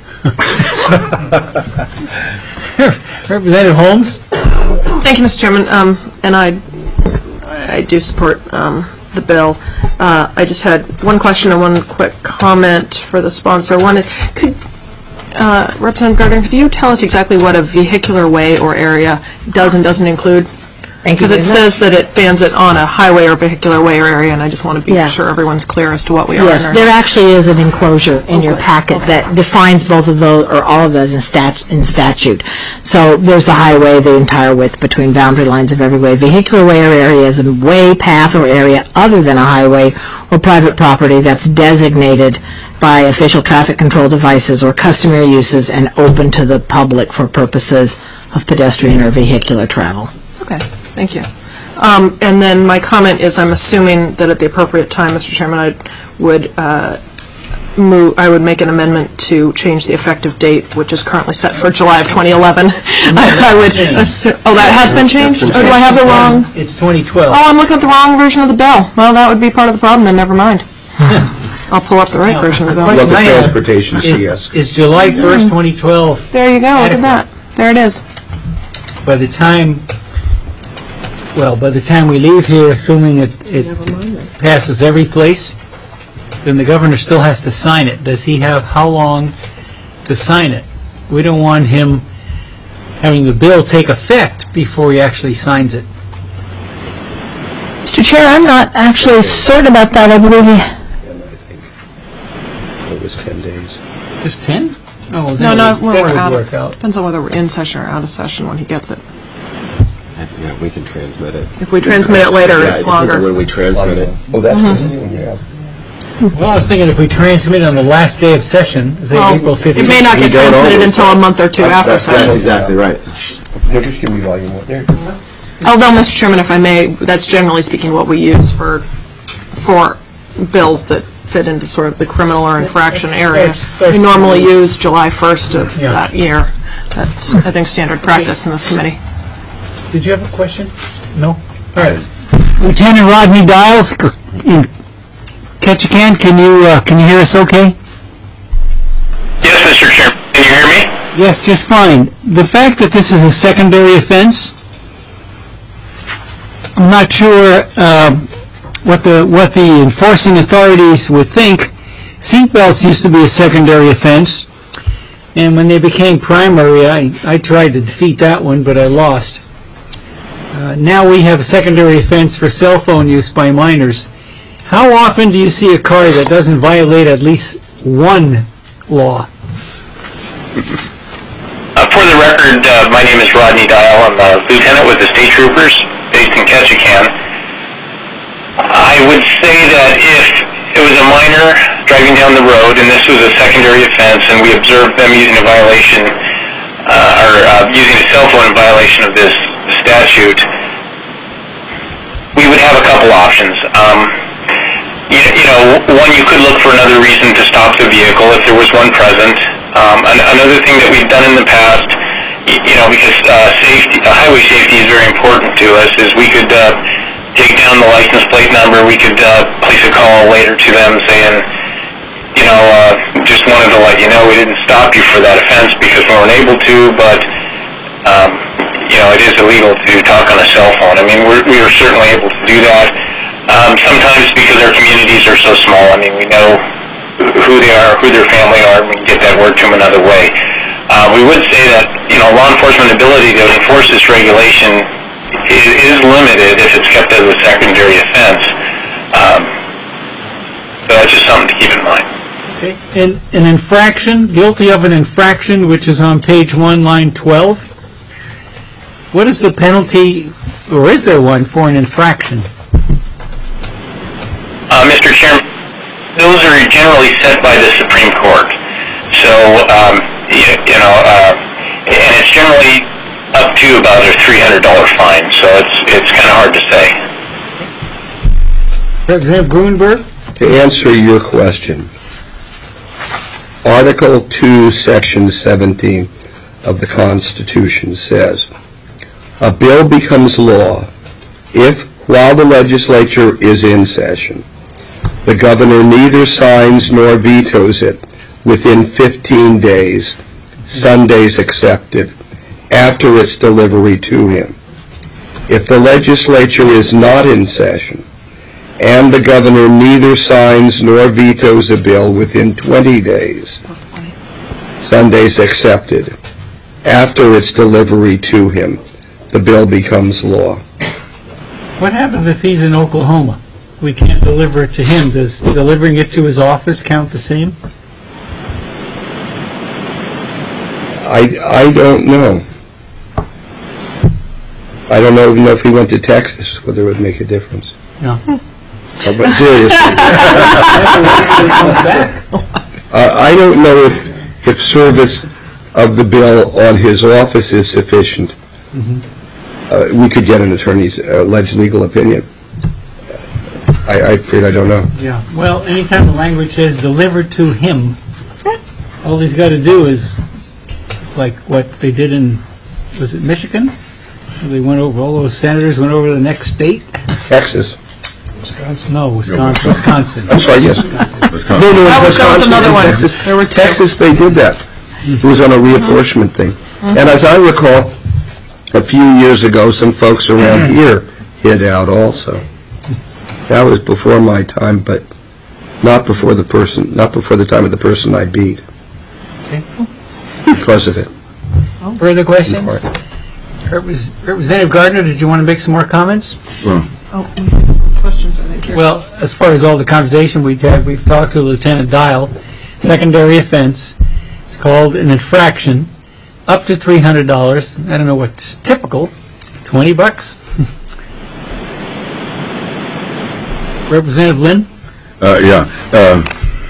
Representative Holmes? Thank you, Mister Chairman. Um, and I, I do support um, the bill. Uh, I just had one question and one quick comment for the sponsor. One is, could uh, Representative Gardner, could you tell us exactly what a vehicular way or area does and doesn't include? Thank you Because it very much. says that it bans it on a highway or vehicular way or area, and I just want to be Yeah. sure everyone's clear as to what we are. Yes, and are there not. actually is an enclosure in your packet that defines both of those, or all of those in stat, in statute. So there's the highway, the entire width between boundary lines of every way. Vehicular way or area is a way, path, or area other than a highway or private property that's designated by official traffic control devices or customary uses and open to the public for purposes of pedestrian or vehicular travel. Okay, thank you. Um, And then my comment is, I'm assuming that at the appropriate time, Mister Chairman, I would uh, move, I would make an amendment to change the effective date, which is currently set for July of twenty eleven. I I would, assu- oh, that has been changed? Or do I have the wrong? It's twenty twelve. Oh, I'm looking at the wrong version of the bill. Well, that would be part of the problem, then never mind. I'll pull up the right version of the bill. Local I have transportation, Is, C S. is July first, twenty twelve, There you go, look at Adequate. that. There it is. by the time, well, by the time we leave here, assuming it, it passes every place, then the governor still has to sign it. Does he have how long to sign it? We don't want him having the bill take effect before he actually signs it. Mister Chair, I'm not actually certain about that. I believe he... I think it was ten days. Just ten? Oh, No, then no, it would- when that we're would out. work out. Depends on whether we're in session or out of session when he gets it. Yeah, we can transmit it. If we transmit it later, Yeah, it's it depends on longer. when we transmit it. Oh, that's Mm-hmm. what you have. Well, I was thinking if we transmit on the last day of session, say Well, April It fifteenth. may not get We don't transmitted always. until a month or two after That's that's session. exactly right. No, just give me volume one. There. Although, Mister Chairman, if I may, that's generally speaking what we use for, for bills that fit into sort of the criminal or infraction area. That's- that's- We normally use July first of Yeah. that year. That's, I think, standard practice in this committee. Did you have a question? No? All right. Lieutenant Rodney Dials in Ketchikan, can you, uh, can you hear us okay? Yes, Mister Chairman. Can you hear me? Yes, just fine. The fact that this is a secondary offense, I'm not sure um, what the what the enforcing authorities would think. Seatbelts used to be a secondary offense, and when they became primary, I, I tried to defeat that one, but I lost. Uh, now we have a secondary offense for cell phone use by minors. How often do you see a car that doesn't violate at least one law? Uh, for the record, uh, my name is Rodney Dial. I'm a lieutenant with the State Troopers based in Ketchikan. I would say that if it was a minor driving down the road and this was a secondary offense and we observed them using a violation uh, or uh, using a cell phone in violation of this statute, we would have a couple options. Um, you, you know, one, you could look for another reason to stop the vehicle if there was one present. Um, an- another thing that we've done in the past, you, you know, because uh, safety, uh, highway safety is very important to us, is we could uh, take down the license plate number. We could uh, place a call later to them saying, you know, uh, just wanted to let you know we didn't stop you for that offense because we weren't able to, but, um, you know, it is illegal to talk on a cell phone. I mean, we're, we are certainly able to do that. Um, sometimes because our communities are so small, I mean, we know who they are, who their family are, and we can get that word to them another way. Uh, we would say that, you know, law enforcement ability to enforce this regulation is, is limited if it's kept as a secondary offense. Um, so that's just something to keep in mind. Okay. An, an infraction, guilty of an infraction, which is on page one, line twelve. What is the penalty, or is there one, for an infraction? Uh, Mister Chairman, those are generally set by the Supreme Court. So, um, you, you know, uh, and it's generally up to about a three hundred dollars fine, so it's it's kind of hard to say. Representative Gruenberg? To answer your question, Article two, Section seventeen of the Constitution says, a bill becomes law if, while the legislature is in session, the governor neither signs nor vetoes it within fifteen days, Sundays excepted, after its delivery to him. If the legislature is not in session, and the governor neither signs nor vetoes a bill within twenty days, Sundays excepted, after its delivery to him, the bill becomes law. What happens if he's in Oklahoma? We can't deliver it to him. Does delivering it to his office count the same? I, I don't know. I don't know even know if he went to Texas, whether it would make a difference. No. Oh, but seriously. uh, I don't know if, if service of the bill on his office is sufficient. Mm-hmm. uh, we could get an attorney's uh, alleged legal opinion. I, I afraid I don't know. Yeah. Well, anytime the language says delivered to him, all he's got to do is, like what they did in, was it Michigan? They went over, all those senators went over to the next state. Texas. Wisconsin. No, Wisconsin. Wisconsin. I'm sorry, yes. Wisconsin. No, no, That was- that was Wisconsin another and one. Texas, There were two. Texas, they did that. It was on a reapportionment thing. And as I recall, a few years ago, some folks around here hid out also. That was before my time, but not before the person, not before the time of the person I beat. Okay. Because of it. Further in questions? part. Repres- Representative Gardner, did you want to make some more comments? Well, Oh, we have some questions, I think, here. Well, as far as all the conversation we've had, we've talked to Lieutenant Dial. Secondary offense. It's called an infraction. Up to three hundred dollars. I don't know what's typical. twenty bucks? Representative Lynn? Uh, yeah. Uh,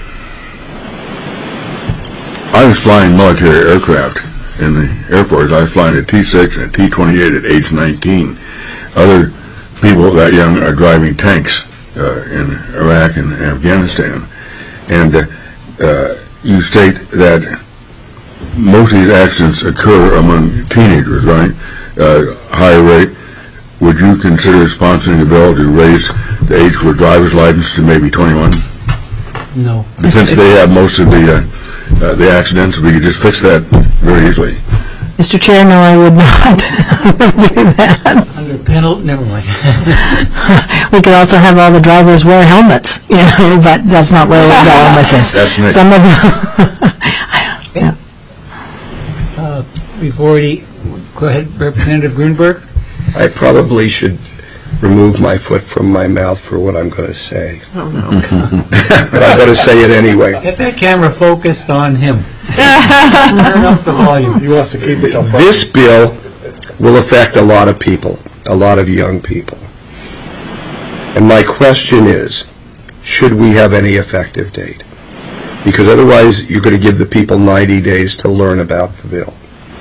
I was flying military aircraft in the Air Force. I was flying a T six and a T twenty-eight at age nineteen. Other people that young are driving tanks uh, in Iraq and Afghanistan. And uh, uh, you state that most of these accidents occur among teenagers, right? Uh, high rate. Would you consider sponsoring a bill to raise the age for driver's license to maybe twenty-one? No. Since they have most of the uh, uh, the accidents, we could just fix that very easily. Mister Chair, no, I would not do that. Under penalty, never mind. We could also have all the drivers wear helmets, you know, but that's not where we're going with this. That's next. Some of them, yeah. Uh, We've already, go ahead, Representative Grunberg. I probably should remove my foot from my mouth for what I'm going to say. Oh, no. But I'm going to say it anyway. Get that camera focused on him. Turn up the volume. He wants to keep it. This bill will affect a lot of people, a lot of young people. And my question is, should we have any effective date? Because otherwise, you're going to give the people ninety days to learn about the bill.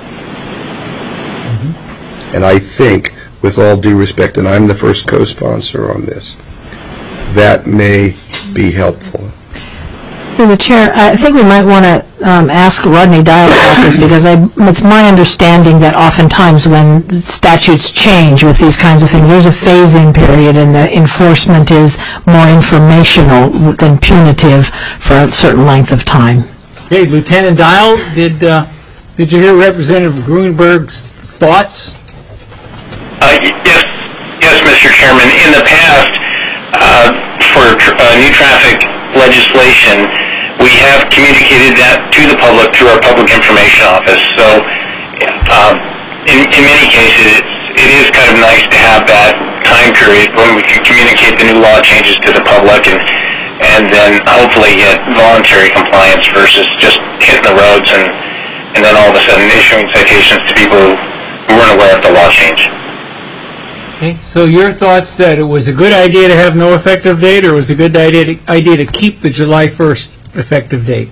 Mm-hmm. And I think, with all due respect, and I'm the first co-sponsor on this, that may be helpful. Through the chair, I think we might want to um, ask Rodney Dial about this, because I, it's my understanding that oftentimes when statutes change with these kinds of things, there's a phase-in period, and the enforcement is more informational than punitive for a certain length of time. Okay, Lieutenant Dial, did uh, did you hear Representative Grunberg's thoughts? Uh, y- yes, yes, Mister Chairman. In the past, uh, for tr- uh, new traffic legislation, we have communicated that to the public through our public information office. So, um, in, in many cases, it's, it is kind of nice to have that time period when we can communicate the new law changes to the public and and then hopefully get voluntary compliance versus just hitting the roads and and then all of a sudden issuing citations to people who, who weren't aware of the law change. Okay, so your thoughts that it was a good idea to have no effective date, or was it a good idea to, idea to keep the July first effective date?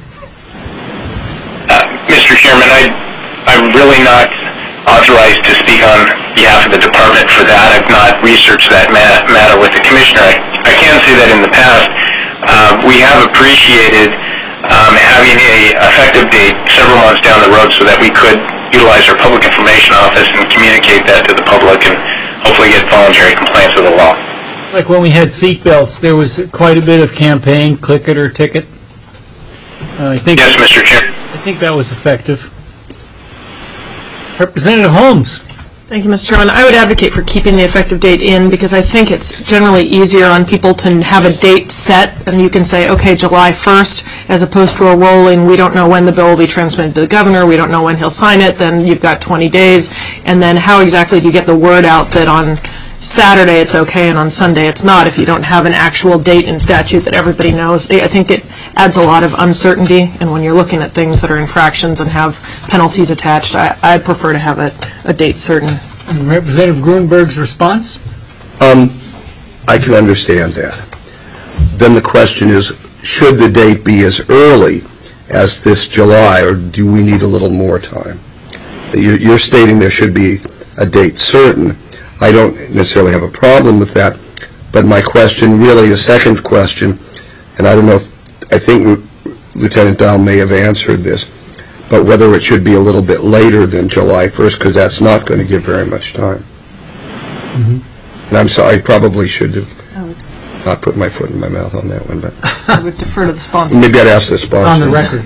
Uh, Mister Chairman, I, I'm really not authorized to speak on behalf of the department for that. I've not researched that ma- matter with the commissioner. I, I can say that in the past, uh, we have appreciated um, having a effective date several months down the road so that we could utilize our public information office and communicate that to the public and hopefully get voluntary compliance with the law. Like when we had seatbelts, there was quite a bit of campaign, click it or ticket. Uh, I think Yes, Mister Chair. I think that was effective. Representative Holmes. Thank you, Mister Chairman. I would advocate for keeping the effective date in, because I think it's generally easier on people to have a date set, and you can say, okay, July first, as opposed to a rolling, we don't know when the bill will be transmitted to the governor, we don't know when he'll sign it, then you've got twenty days, and then how exactly do you get the word out that on Saturday it's okay and on Sunday it's not if you don't have an actual date in statute that everybody knows. I think it adds a lot of uncertainty, and when you're looking at things that are infractions and have penalties attached, I, I prefer to have a, a date certain. And Representative Gruenberg's response? Um, I can understand that. Then the question is, should the date be as early as this July, or do we need a little more time? You're stating there should be a date certain. I don't necessarily have a problem with that, but my question, really a second question, and I don't know if, I think Lieutenant Dial may have answered this, but whether it should be a little bit later than July first, because that's not going to give very much time. Mm-hmm. And I'm sorry, I probably should have not put my foot in my mouth on that one, but I would defer to the sponsor. Maybe I'd ask the sponsor. On the record.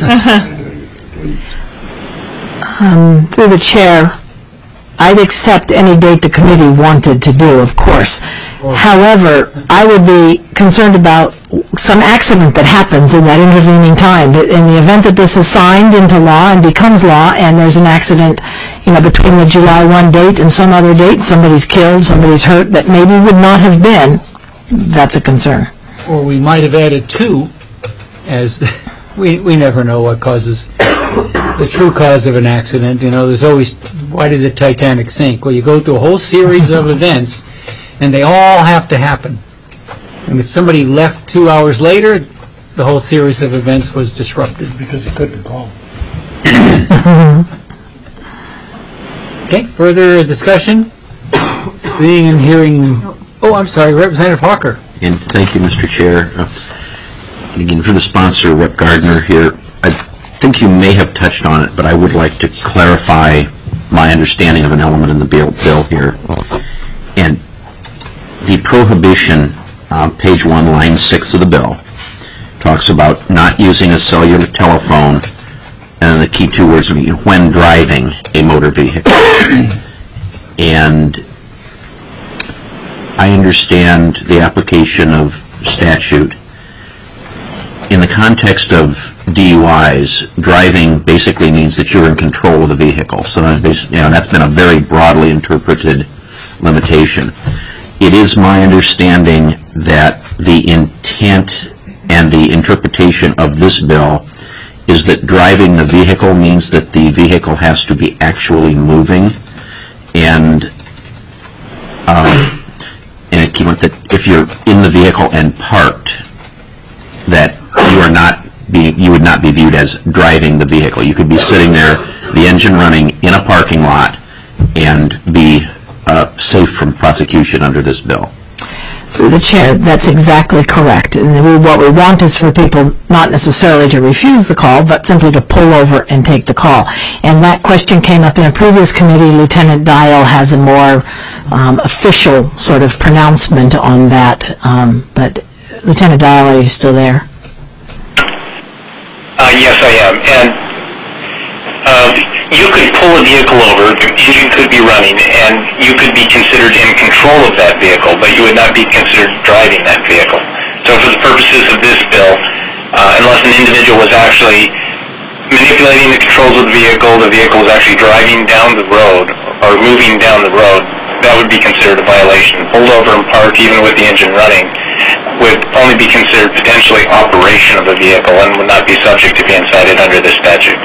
um, through the chair, I'd accept any date the committee wanted to do, of course. However, I would be concerned about some accident that happens in that intervening time. In the event that this is signed into law and becomes law, and there's an accident, you know, between the July first date and some other date, somebody's killed, somebody's hurt, that maybe would not have been, that's a concern. Or we might have added two, as we we never know what causes the true cause of an accident. You know, there's always, why did the Titanic sink? Well, you go through a whole series of events, and they all have to happen. And if somebody left two hours later, the whole series of events was disrupted. Because he couldn't call. Okay, further discussion? Seeing and hearing, oh, I'm sorry, Representative Hawker. And thank you, Mister Chair. Uh, again, for the sponsor, Rep Gardner here, I think you may have touched on it, but I would like to clarify my understanding of an element in the bill, bill here. And the prohibition, uh, page one, line six of the bill, talks about not using a cellular telephone, and the key two words are when driving a motor vehicle. And I understand the application of statute. In the context of D U Is, driving basically means that you're in control of the vehicle. So you know, that's been a very broadly interpreted limitation. It is my understanding that the intent and the interpretation of this bill is that driving the vehicle means that the vehicle has to be actually moving, and um, and it came up that if you're in the vehicle and parked, that you are not be you would not be viewed as driving the vehicle. You could be sitting there, the engine running in a parking lot, and be uh, safe from prosecution under this bill. Through the chair, that's exactly correct. And we, what we want is for people not necessarily to refuse the call, but simply to pull over and take the call. And that question came up in a previous committee. Lieutenant Dial has a more um, official sort of pronouncement on that. Um, but Lieutenant Dial, are you still there? Uh, yes, I am. And uh, you could pull a vehicle over, the engine could be running, and you could be considered in control of that vehicle, but you would not be considered driving that vehicle. So for the purposes of this bill, uh, unless an individual was actually manipulating the controls of the vehicle, the vehicle was actually driving down the road or moving down the road, that would be considered a violation. Pulled over and parked, even with the engine running, would only be considered potentially operation of the vehicle and would not be subject to being cited under this statute.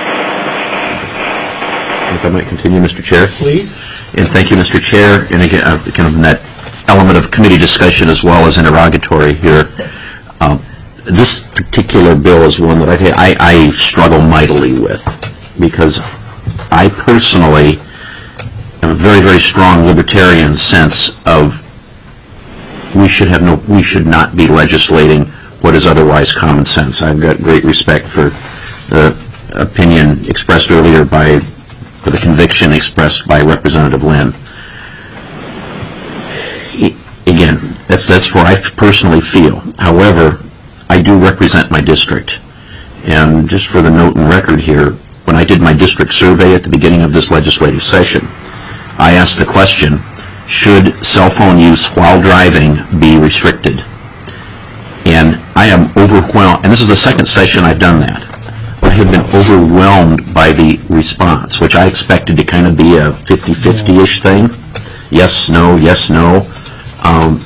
If I might continue, Mister Chair. Please. And thank you, Mister Chair. And again, uh, kind of in that element of committee discussion as well as interrogatory here, um, this particular bill is one that I, I, I struggle mightily with, because I personally have a very, very strong libertarian sense of we should have no, we should not be legislating what is otherwise common sense. I've got great respect for the opinion expressed earlier by, for the conviction expressed by Representative Lynn. Again, that's that's where I personally feel. However, I do represent my district, and just for the note and record here, when I did my district survey at the beginning of this legislative session, I asked the question, should cell phone use while driving be restricted? And I am overwhelmed, and this is the second session I've done that. I have been overwhelmed by the response, which I expected to kind of be a fifty-fifty-ish thing. yes, no, yes, no. Um,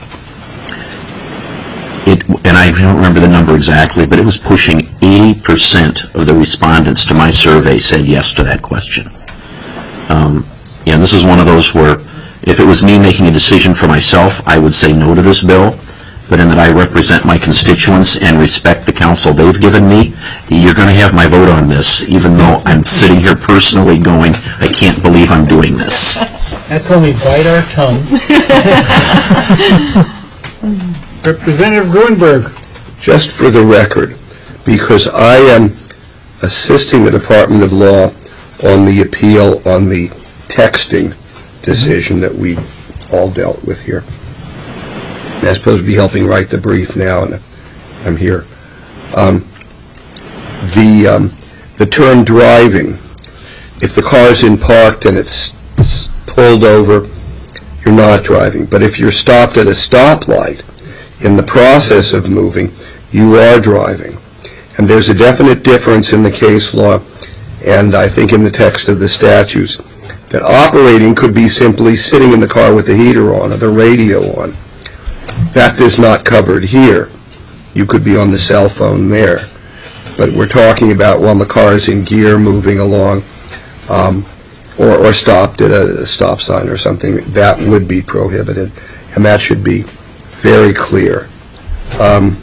It, and I don't remember the number exactly, but it was pushing eighty percent of the respondents to my survey said yes to that question. Um, yeah, and this is one of those where if it was me making a decision for myself, I would say no to this bill, but in that I represent my constituents and respect the counsel they've given me, you're going to have my vote on this, even though I'm sitting here personally going, I can't believe I'm doing this. That's when we bite our tongue. Representative Gruenberg. Just for the record, because I am assisting the Department of Law on the appeal on the texting decision that we all dealt with here. And I'm supposed to be helping write the brief now, and I'm here. Um, the um, the term driving, if the car's in parked and it's, it's pulled over, you're not driving. But if you're stopped at a stoplight in the process of moving, you are driving. And there's a definite difference in the case law, and I think in the text of the statutes, that operating could be simply sitting in the car with the heater on or the radio on. That is not covered here. You could be on the cell phone there. But we're talking about while the car is in gear moving along, um, or, or stopped at a stop sign or something, that would be prohibited, and that should be very clear. Um,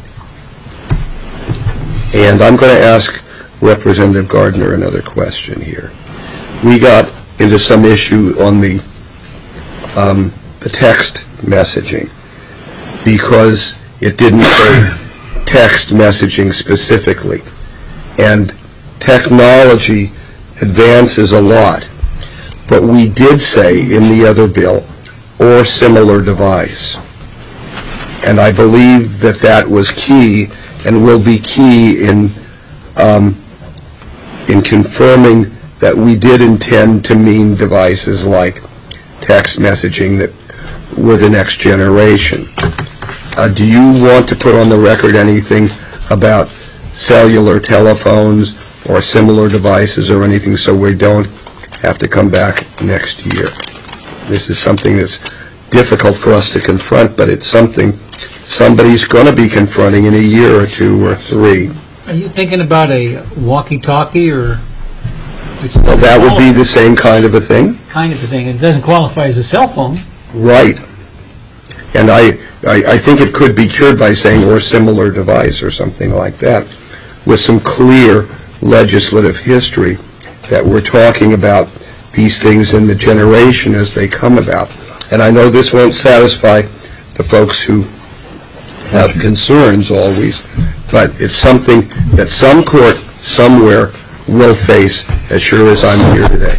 and I'm going to ask Representative Gardner another question here. We got into some issue on the um, the text messaging because it didn't say text messaging specifically. And technology advances a lot. But we did say in the other bill, or similar device. And I believe that that was key and will be key in um, in confirming that we did intend to mean devices like text messaging that were the next generation. Uh, do you want to put on the record anything about cellular telephones or similar devices or anything so we don't have to come back next year? This is something that's difficult for us to confront, but it's something somebody's going to be confronting in a year or two or three. Are you thinking about a walkie-talkie or? Which Well, that would be the same kind of a thing. Kind of a thing. It doesn't qualify as a cell phone. Right. And I, I, I think it could be cured by saying or similar device or something like that, with some clear legislative history that we're talking about these things in the generation as they come about. And I know this won't satisfy the folks who have concerns always, but it's something that some court somewhere will face, as sure as I'm here today.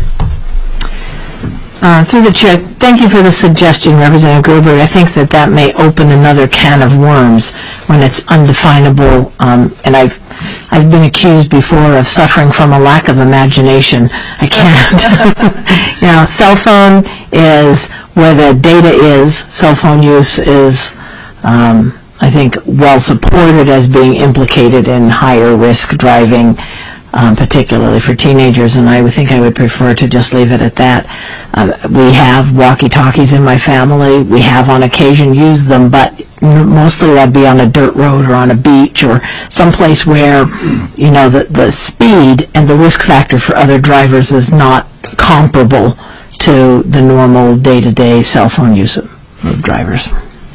Uh, through the chair, thank you for the suggestion, Representative Gruber. I think that that may open another can of worms when it's undefinable, um, and I've I've been accused before of suffering from a lack of imagination. I can't. You know, cell phone is where the data is. Cell phone use is, um, I think, well supported as being implicated in higher risk driving, um, particularly for teenagers, and I would think I would prefer to just leave it at that. Uh, we have walkie-talkies in my family. We have on occasion used them, but n- mostly that'd be on a dirt road or on a beach or someplace where, you know, the, the speed and the risk factor for other drivers is not comparable to the normal day-to-day cell phone use of, of drivers.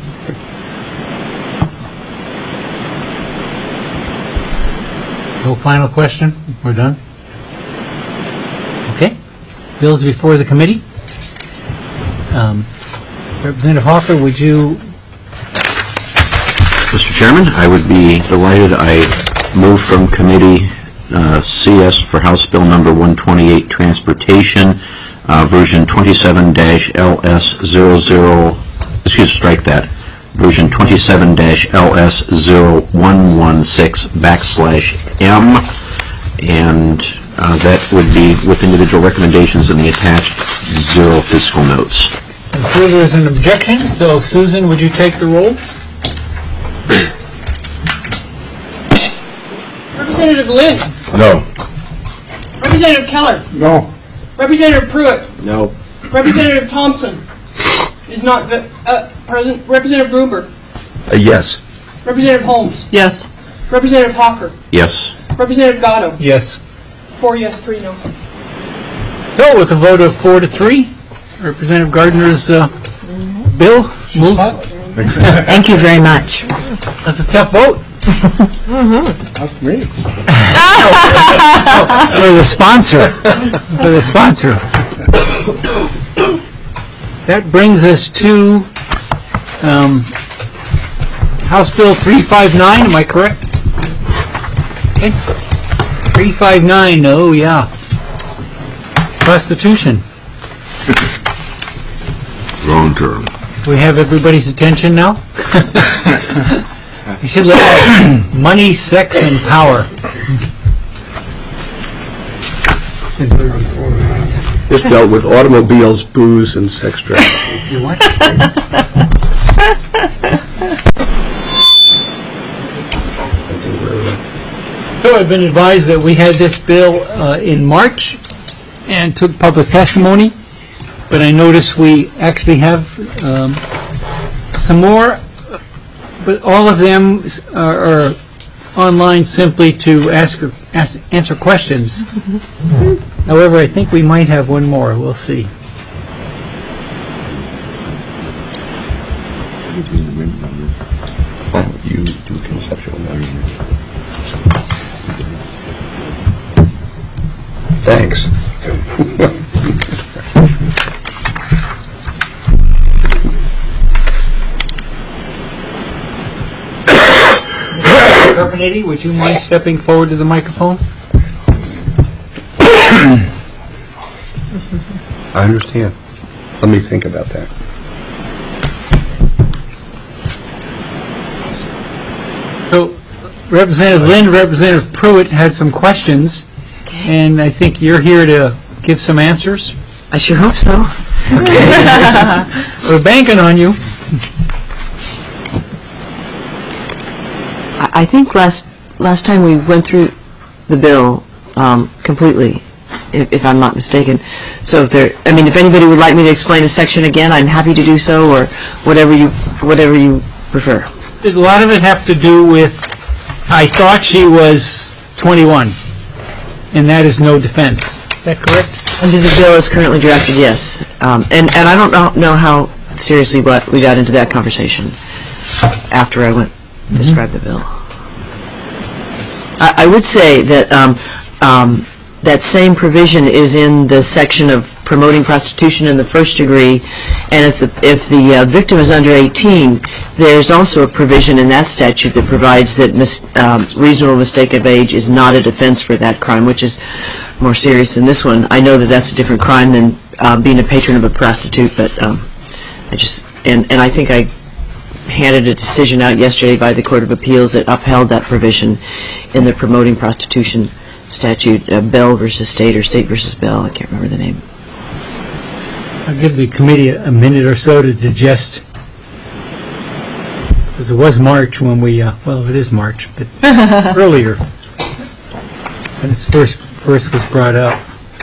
No final question? We're done? Okay. Bills before the committee. Um, Representative Hoffer, would you? Mister Chairman, I would be delighted. I move from committee uh, C S for House Bill number one twenty-eight, Transportation, uh, version twenty-seven L S zero zero, excuse, strike that, version twenty-seven L S zero one one six backslash M, and uh, that would be with individual recommendations in the attached zero fiscal notes. I'm sure there's an objection, so Susan, would you take the roll? Representative Lynn. No. Representative Keller. No. Representative Pruitt. No. Representative Thompson. is not ve- uh, present. Representative Gruber. Uh, Yes. Representative Holmes. Yes. Representative Hawker. Yes. Representative Gatto. Yes. Four yes, three no. So with a vote of four to three, Representative Gardner's uh, bill moves. Thank you very much. That's a tough vote. That's great. For the sponsor. For the sponsor. That brings us to um, House Bill three fifty-nine, am I correct? Okay. three fifty-nine, oh yeah. Prostitution. Wrong term. We have everybody's attention now? You should look at money, sex, and power. This dealt with automobiles, booze, and sex trafficking. You what? So I've been advised that we had this bill uh, in March and took public testimony, but I notice we actually have um, some more, but all of them are, are online simply to ask, ask answer questions. However, I think we might have one more. We'll see. Oh, you do conceptual measurement. Thanks. Carbonetti, would you mind stepping forward to the microphone? I understand. Let me think about that. So, Representative Lind, Representative Pruitt had some questions, and I think you're here to give some answers. I sure hope so. We're banking on you. I I think last last time we went through the bill um, completely, if, if I'm not mistaken. So if there, I mean, if anybody would like me to explain a section again, I'm happy to do so, or whatever you whatever you prefer. A lot of it have to do with, I thought she was twenty-one, and that is no defense. Is that correct? Under the bill as currently drafted, yes. Um, and and I don't know, know how seriously what we got into that conversation after I went mm-hmm. describe the bill. I, I would say that um, um, that same provision is in the section of promoting prostitution in the first degree, and if the if the uh, victim is under eighteen, there's also a provision in that statute that provides that mis, um, reasonable mistake of age is not a defense for that crime, which is more serious than this one. I know that that's a different crime than uh, being a patron of a prostitute, but um, I just and and I think I handed a decision out yesterday by the Court of Appeals that upheld that provision in the promoting prostitution statute, uh, Bell versus State or State versus Bell. I can't remember the name. I'll give the committee a minute or so to digest, because it was March when we, uh, well, it is March, but earlier, when it's first first was brought up.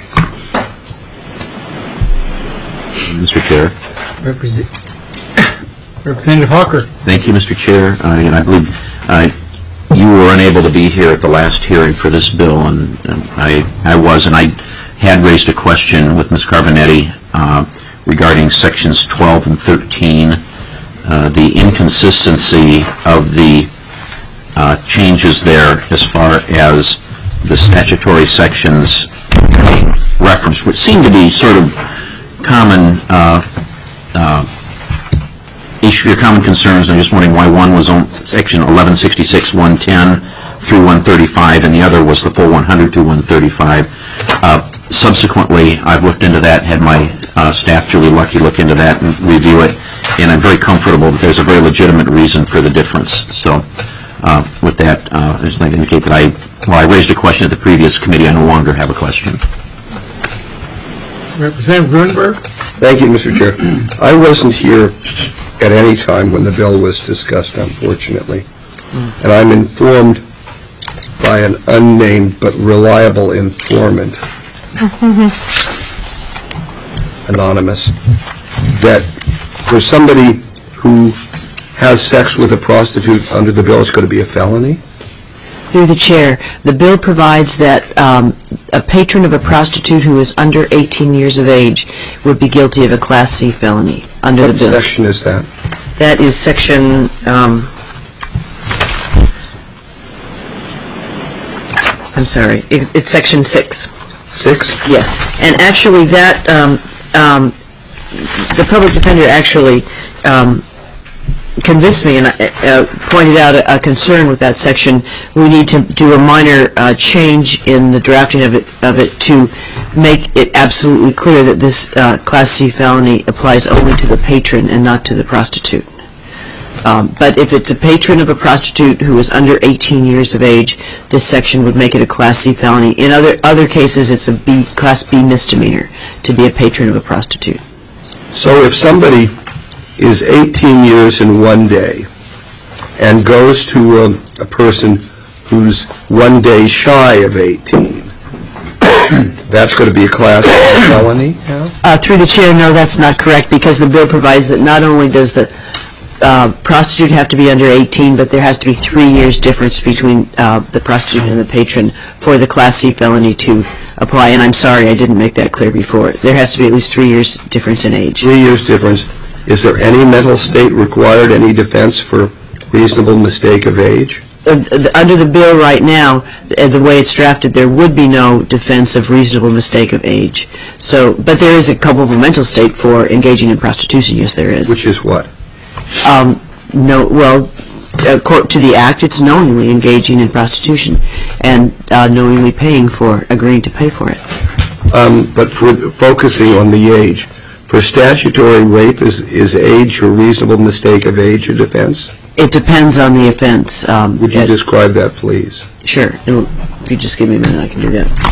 Mister Chair. Represent, Representative Hawker. Thank you, Mister Chair. Uh, and I believe uh, you were unable to be here at the last hearing for this bill, and, and I, I was, and I had raised a question with Miz Carbonetti uh, regarding sections twelve and thirteen, uh, the inconsistency of the uh, changes there as far as the statutory sections referenced, which seem to be sort of common uh, uh, issue, or common concerns. I'm just wondering why one was on section eleven sixty-six, one ten through one thirty-five, and the other was the full one hundred to one thirty-five. Uh, subsequently, I've looked into that, had my uh, staff, Julie Lucky, look into that and review it, and I'm very comfortable that there's a very legitimate reason for the difference. So uh, with that, uh, I just like to indicate that I, while I raised a question at the previous committee, I no longer have a question. Representative Grunberg. Thank you, Mister Chair. I wasn't here at any time when the bill was discussed, unfortunately, and I'm informed by an unnamed but reliable informant, anonymous, that for somebody who has sex with a prostitute under the bill, it's going to be a felony? Through the chair, the bill provides that um, a patron of a prostitute who is under eighteen years of age would be guilty of a Class C felony under What the bill. What section is that? That is section, um, I'm sorry, it, it's section six. Six? Yes, and actually that, um, um, the public defender actually um, convinced me and uh, pointed out a, a concern with that section. We need to do a minor uh, change in the drafting of it, of it to make it absolutely clear that this uh, Class C felony applies only to the patron and not to the prostitute. Um, but if it's a patron of a prostitute who is under eighteen years of age, this section would make it a Class C felony. In other other cases, it's a B, Class B misdemeanor to be a patron of a prostitute. So if somebody is eighteen years in one day and goes to a, a person who's one day shy of eighteen, that's going to be a Class A felony? Uh, through the chair, no, that's not correct, because the bill provides that not only does the uh, prostitute have to be under eighteen, but there has to be three years difference between uh, the prostitute and the patron for the Class C felony to apply. And I'm sorry, I didn't make that clear before. There has to be at least three years difference in age. Three years difference. Is there any mental state required, any defense for reasonable mistake of age? Uh, the, under the bill right now, uh, the way it's drafted, there would be no defense of reasonable mistake of age. So, but there is a culpable mental state for engaging in prostitution. Yes, there is. Which is what? Um, no, well, according to the Act, it's knowingly engaging in prostitution and uh, knowingly paying for, agreeing to pay for it. Um, but for focusing on the age, for statutory rape, is, is age or reasonable mistake of age a defense? It depends on the offense. Um, Would you it, describe that, please? Sure. It'll, if you just give me a minute, I can do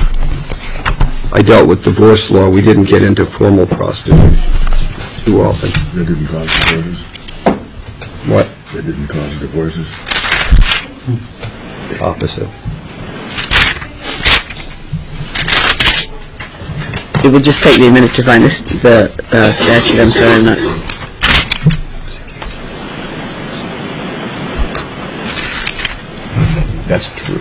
that. I dealt with divorce law. We didn't get into formal prostitution too often. That didn't cause divorces? What? That didn't cause divorces? The opposite. It would just take me a minute to find this, the uh, statute. I'm sorry, I'm not... That's true.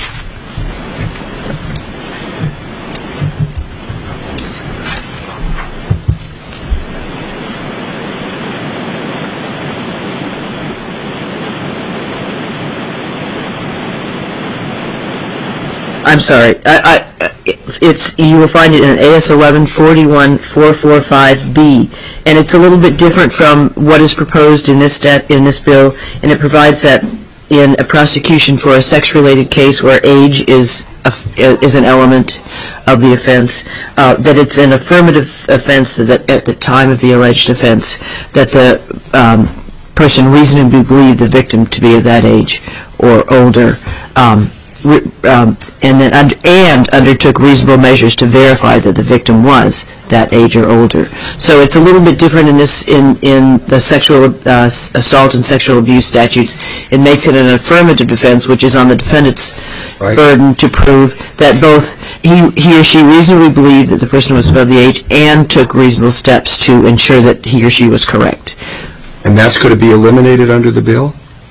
I'm sorry. I, I, it's you will find it in A S eleven forty-one four forty-five B, and it's a little bit different from what is proposed in this stat in this bill, and it provides that in a prosecution for a sex-related case where age is a, is an element of the offense, uh, that it's an affirmative offense that at the time of the alleged offense that the um, person reasonably believed the victim to be of that age or older. Um, Um, and then und and undertook reasonable measures to verify that the victim was that age or older. So it's a little bit different in this in in the sexual uh, assault and sexual abuse statutes. It makes it an affirmative defense, which is on the defendant's right. burden to prove that both he he or she reasonably believed that the person was above the age and took reasonable steps to ensure that he or she was correct. And that's going to be eliminated under the bill?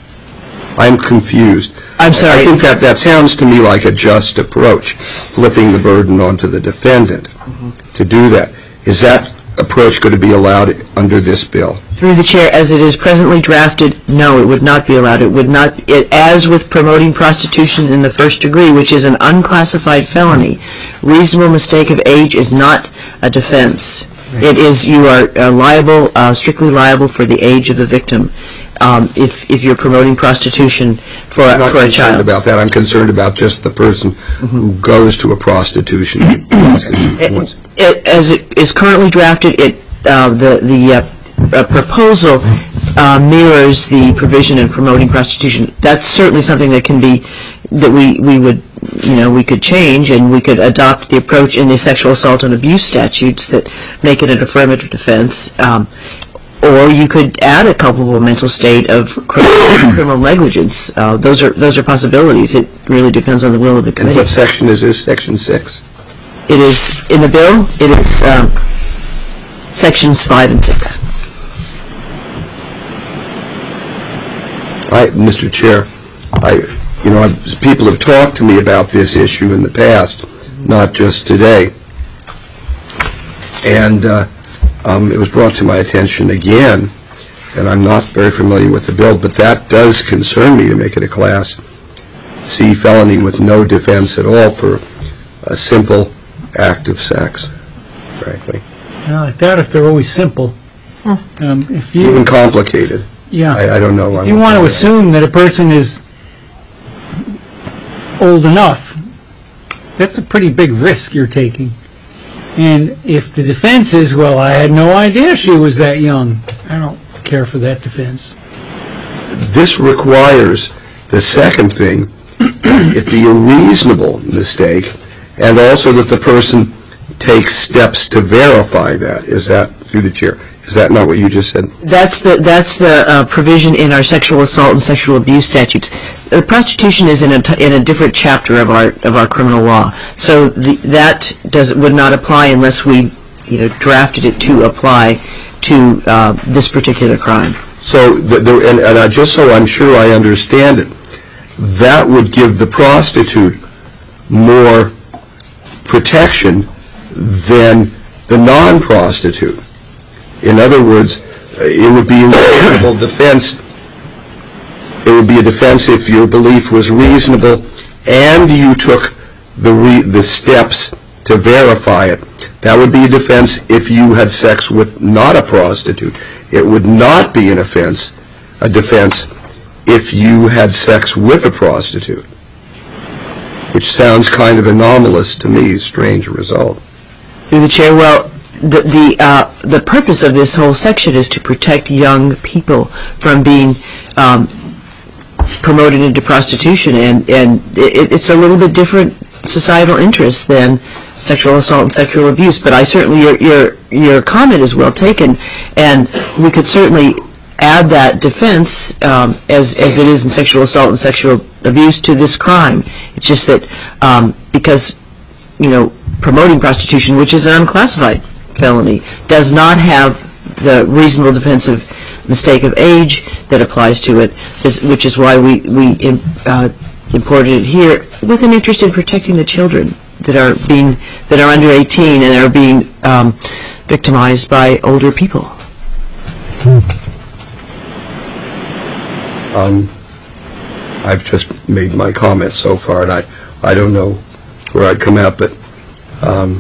I'm confused. I'm sorry. I think that that sounds to me like a just approach, flipping the burden onto the defendant mm-hmm. to do that. Is that approach going to be allowed under this bill? Through the chair, as it is presently drafted, no, it would not be allowed. It would not, it, as with promoting prostitution in the first degree, which is an unclassified felony, reasonable mistake of age is not a defense. Right. It is, you are uh, liable, uh, strictly liable for the age of the victim. Um, if if you're promoting prostitution for I'm not for a concerned child. about that. I'm concerned about just the person mm-hmm. who goes to a prostitution. it, it, as it is currently drafted, it uh, the the uh, uh, proposal uh, mirrors the provision in promoting prostitution. That's certainly something that can be that we we would you know we could change, and we could adopt the approach in the sexual assault and abuse statutes that make it an affirmative defense. Um, Or you could add a culpable mental state of criminal, criminal negligence. Uh, those are those are possibilities. It really depends on the will of the committee. And what section is this? Section six? It is in the bill. It is um, sections five and six. I, Mister Chair, I, you know, I've, people have talked to me about this issue in the past, not just today. And uh, um, it was brought to my attention again, and I'm not very familiar with the bill, but that does concern me to make it a Class C felony with no defense at all for a simple act of sex, frankly. Well, I doubt if they're always simple. Um, if you, Even complicated. yeah. I, I don't know. I You don't want to know. assume that a person is old enough. That's a pretty big risk you're taking. And if the defense is, well, I had no idea she was that young, I don't care for that defense. This requires the second thing, it be a reasonable mistake, and also that the person takes steps to verify that. Is that, through the chair, is that not what you just said? That's the that's the uh, provision in our sexual assault and sexual abuse statutes. Uh, prostitution is in a t- in a different chapter of our of our criminal law, so the, that does would not apply unless we, you know, drafted it to apply to uh, this particular crime. So, the, the, and, and I, just so I'm sure I understand it, that would give the prostitute more protection than the non-prostitute. In other words, it would be a reasonable defense. It would be a defense if your belief was reasonable and you took the re, the steps to verify it. That would be a defense if you had sex with not a prostitute. It would not be an offense, a defense, if you had sex with a prostitute, which sounds kind of anomalous to me, strange result. Through the chair, well, the the uh, the purpose of this whole section is to protect young people from being um, promoted into prostitution, and and it, it's a little bit different societal interest than sexual assault and sexual abuse. But I certainly your your your comment is well taken, and we could certainly add that defense um, as as it is in sexual assault and sexual abuse to this crime. It's just that um, because you know promoting prostitution, which is an unclassified felony, does not have the reasonable defensive mistake of age that applies to it, which is why we we uh, imported it here with an interest in protecting the children that are being that are under eighteen and are being um, victimized by older people. Um, I've just made my comments so far, and I I don't know where I'd come out, but um,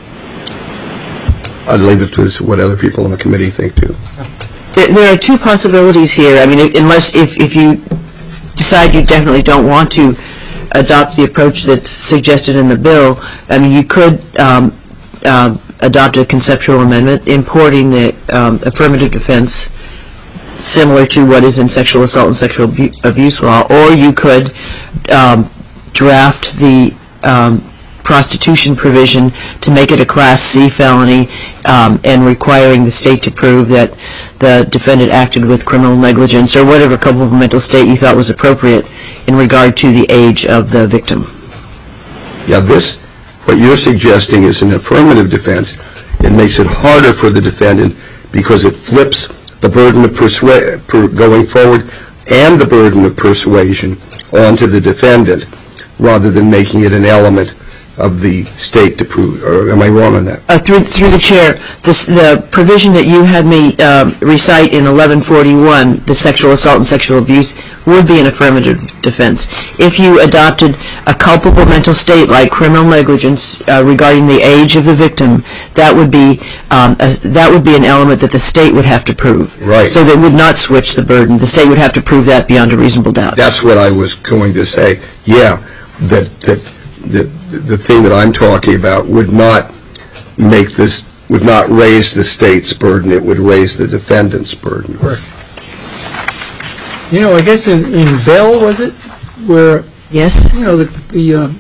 I'd leave it to what other people on the committee think too. There, there are two possibilities here. I mean, unless if if you decide you definitely don't want to adopt the approach that's suggested in the bill, I mean, you could um, uh, adopt a conceptual amendment importing the um, affirmative defense similar to what is in sexual assault and sexual abu- abuse law, or you could um, draft the um, prostitution provision to make it a Class C felony um, and requiring the state to prove that the defendant acted with criminal negligence or whatever culpable mental state you thought was appropriate in regard to the age of the victim. Yeah, this, what you're suggesting is an affirmative defense. It makes it harder for the defendant because it flips the burden of persua- per going forward and the burden of persuasion onto the defendant rather than making it an element of the state to prove, or am I wrong on that? Uh, through through the chair, this, the provision that you had me um, recite in eleven forty-one, the sexual assault and sexual abuse, would be an affirmative defense. If you adopted a culpable mental state like criminal negligence uh, regarding the age of the victim, that would be um, a, that would be an element that the state would have to prove. Right. So that would not switch the burden. The state would have to prove that beyond a reasonable doubt. That's what I was going to say. Yeah, that that that the thing that I'm talking about would not make this, would not raise the state's burden. It would raise the defendant's burden. Correct. You know, I guess in, in Bell, was it, where, yes, you know, the, the uh,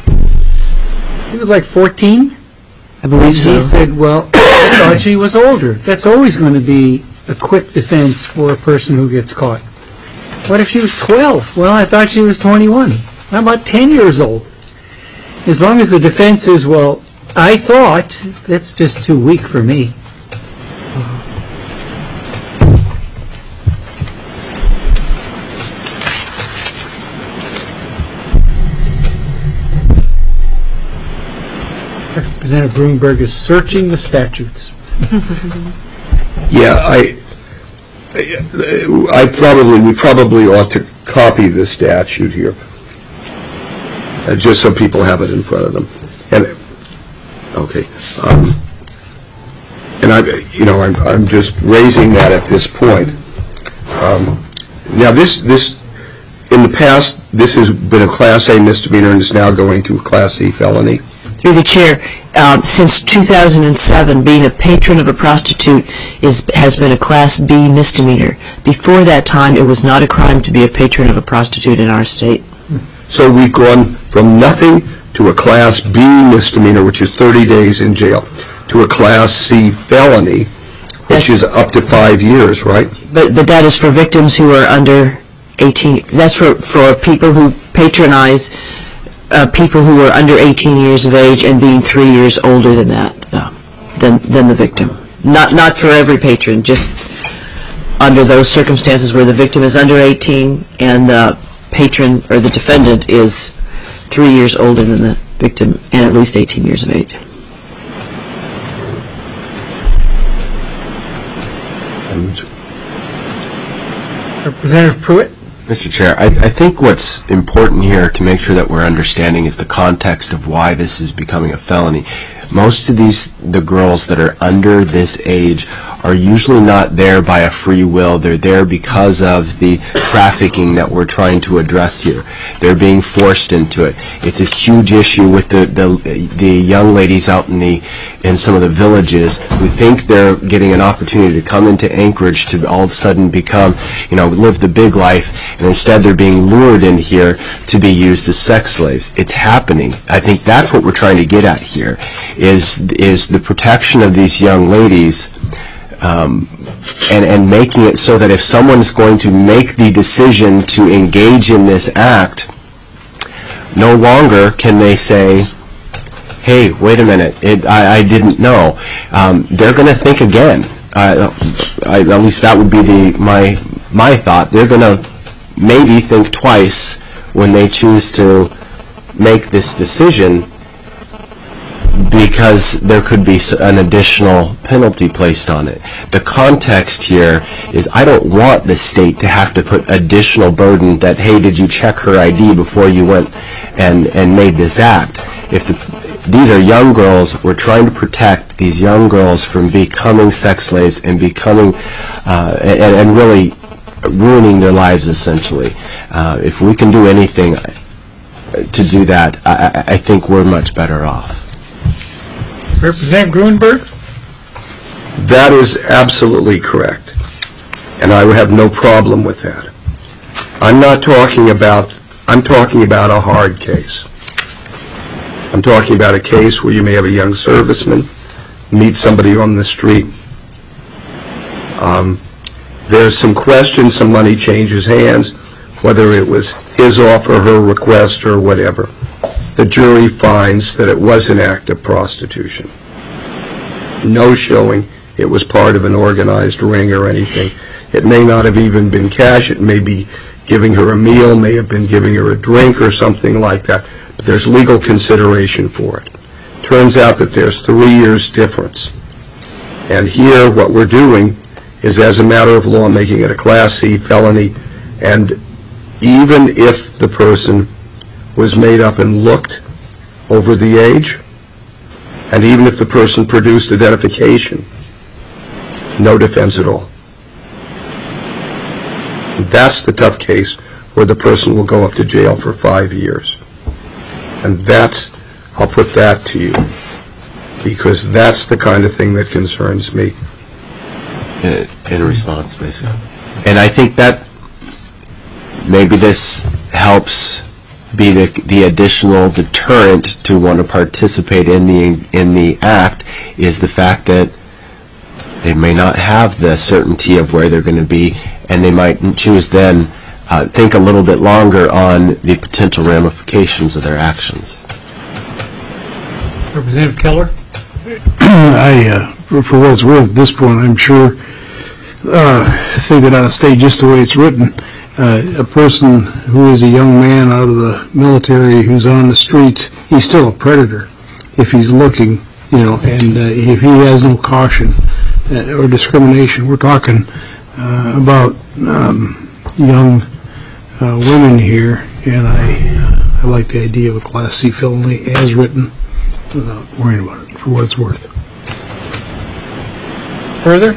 he was like fourteen? I believe so. He said, well, I thought she was older. That's always going to be a quick defense for a person who gets caught. What if she was twelve? Well, I thought she was twenty-one. How about ten years old? As long as the defense is, well, I thought, that's just too weak for me. Representative Grunberg is searching the statutes. Yeah, I, I probably, we probably ought to copy the statute here, uh, just so people have it in front of them. And, okay, um, and I, you know, I'm, I'm just raising that at this point. Um, now, this, this, in the past, this has been a Class A misdemeanor and is now going to a Class C felony. Through the chair, uh, since two thousand seven, being a patron of a prostitute is has been a Class B misdemeanor. Before that time, it was not a crime to be a patron of a prostitute in our state. So we've gone from nothing to a Class B misdemeanor, which is thirty days in jail, to a Class C felony, which is up to five years, right? But but that is for victims who are under eighteen. That's for, for people who patronize uh, people who are under eighteen years of age and being three years older than that, uh, than than the victim. Not not for every patron, just under those circumstances where the victim is under eighteen and the patron or the defendant is three years older than the victim and at least eighteen years of age. Representative Pruitt? Mister Chair, I, I think what's important here to make sure that we're understanding is the context of why this is becoming a felony. Most of these, the girls that are under this age are usually not there by a free will. They're there because of the trafficking that we're trying to address here. They're being forced into it. It's a huge issue with the, the, the young ladies out in the in some of the villages who think they're getting an opportunity to come into Anchorage to all of a sudden become, you know, live the big life, and instead they're being lured in here to be used as sex slaves. It's happening. I think that's what we're trying to get at here. Is is the protection of these young ladies, um, and and making it so that if someone's going to make the decision to engage in this act, no longer can they say, "Hey, wait a minute, it, I, I didn't know." Um, they're going to think again. Uh, I, at least that would be the my my thought. They're going to maybe think twice when they choose to make this decision, because there could be an additional penalty placed on it. The context here is I don't want the state to have to put additional burden that, hey, did you check her I D before you went and, and made this act? If the, these are young girls, we're trying to protect these young girls from becoming sex slaves and becoming, uh, and, and really ruining their lives, essentially. Uh, if we can do anything to do that, I, I think we're much better off. Representative Grunberg? That is absolutely correct, and I have no problem with that. I'm not talking about, I'm talking about a hard case. I'm talking about a case where you may have a young serviceman meet somebody on the street. Um, there's some question, some money changes hands, whether it was his offer, her request, or whatever. The jury finds that it was an act of prostitution. No showing it was part of an organized ring or anything. It may not have even been cash. It may be giving her a meal, may have been giving her a drink or something like that. But there's legal consideration for it. Turns out that there's three years difference. And here what we're doing is, as a matter of law, making it a Class C felony. And even if the person was made up and looked over the age, and even if the person produced identification, no defense at all. That's the tough case where the person will go up to jail for five years. And that's, I'll put that to you, because that's the kind of thing that concerns me. In, in response, basically. And I think that maybe this helps be the, the additional deterrent to want to participate in the in the act, is the fact that they may not have the certainty of where they're going to be, and they might choose then uh, think a little bit longer on the potential ramifications of their actions. Representative Keller? I, uh, for, for what it's worth, at this point, I'm sure, uh, think that ought to stay just the way it's written. Uh, a person who is a young man out of the military who's on the streets, he's still a predator if he's looking you know, and uh, if he has no caution uh, or discrimination, we're talking uh, about um, young uh, women here, and I, uh, I like the idea of a Class C felony as written without worrying about it, for what it's worth. Further?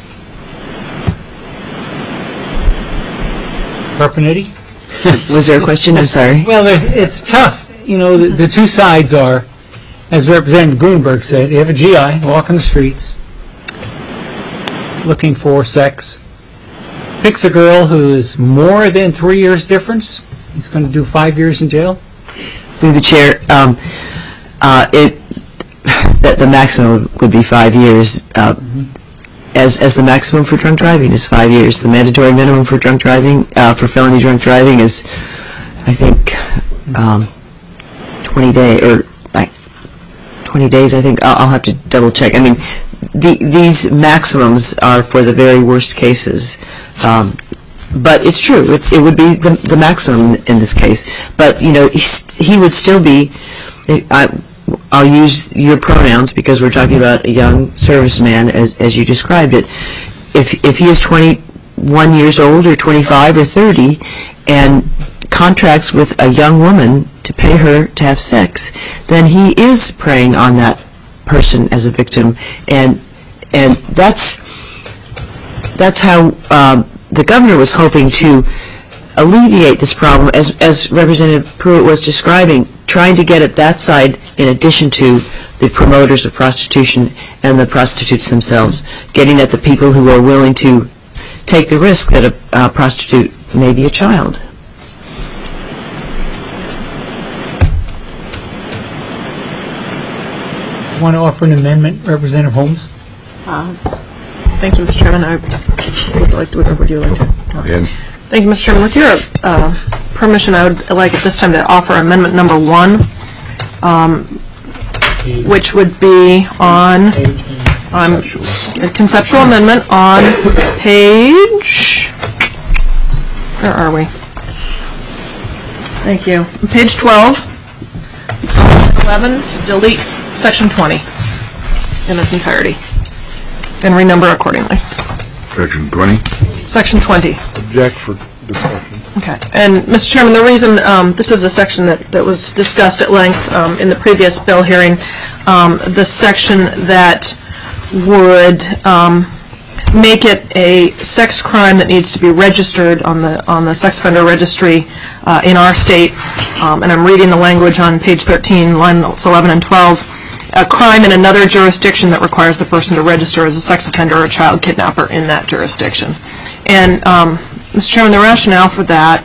Carpenetti? Was there a question? I'm sorry. Well, there's, it's tough. You know, the, the two sides are, as Representative Grunberg said, you have a G I walking the streets looking for sex, picks a girl who is more than three years difference. He's going to do five years in jail. Through the chair, um, uh, it the, the maximum would be five years. Uh, mm-hmm. As as the maximum for drunk driving is five years. The mandatory minimum for drunk driving uh, for felony drunk driving is, I think, um, twenty day or like twenty days. I think I'll, I'll have to double check. I mean, the, these maximums are for the very worst cases. Um, But it's true. It, it would be the, the maximum in this case. But, you know, he, he would still be, I, I'll use your pronouns because we're talking about a young serviceman as, as you described it. If, if he is twenty-one years old or twenty-five or thirty and contracts with a young woman to pay her to have sex, then he is preying on that person as a victim. And, and that's, that's how... Um, the governor was hoping to alleviate this problem, as, as Representative Pruitt was describing, trying to get at that side in addition to the promoters of prostitution and the prostitutes themselves, getting at the people who are willing to take the risk that a uh, prostitute may be a child. Want to offer an amendment, Representative Holmes? Uh, Thank you, Mister Chairman. I would like to, would you like to? Go ahead. Thank you, Mister Chairman. With your uh, permission, I would like at this time to offer amendment number one, um, which would be on, on a conceptual amendment on page, where are we? Thank you. Page twelve, eleven, to delete section twenty in its entirety. And renumber accordingly. Section twenty? Section twenty. Object for discussion. Okay. And, Mister Chairman, the reason, um, this is a section that, that was discussed at length um, in the previous bill hearing, um, the section that would um, make it a sex crime that needs to be registered on the on the sex offender registry uh, in our state. Um, and I'm reading the language on page thirteen, lines eleven and twelve. A crime in another jurisdiction that requires the person to register as a sex offender or a child kidnapper in that jurisdiction. And, um, Mister Chairman, the rationale for that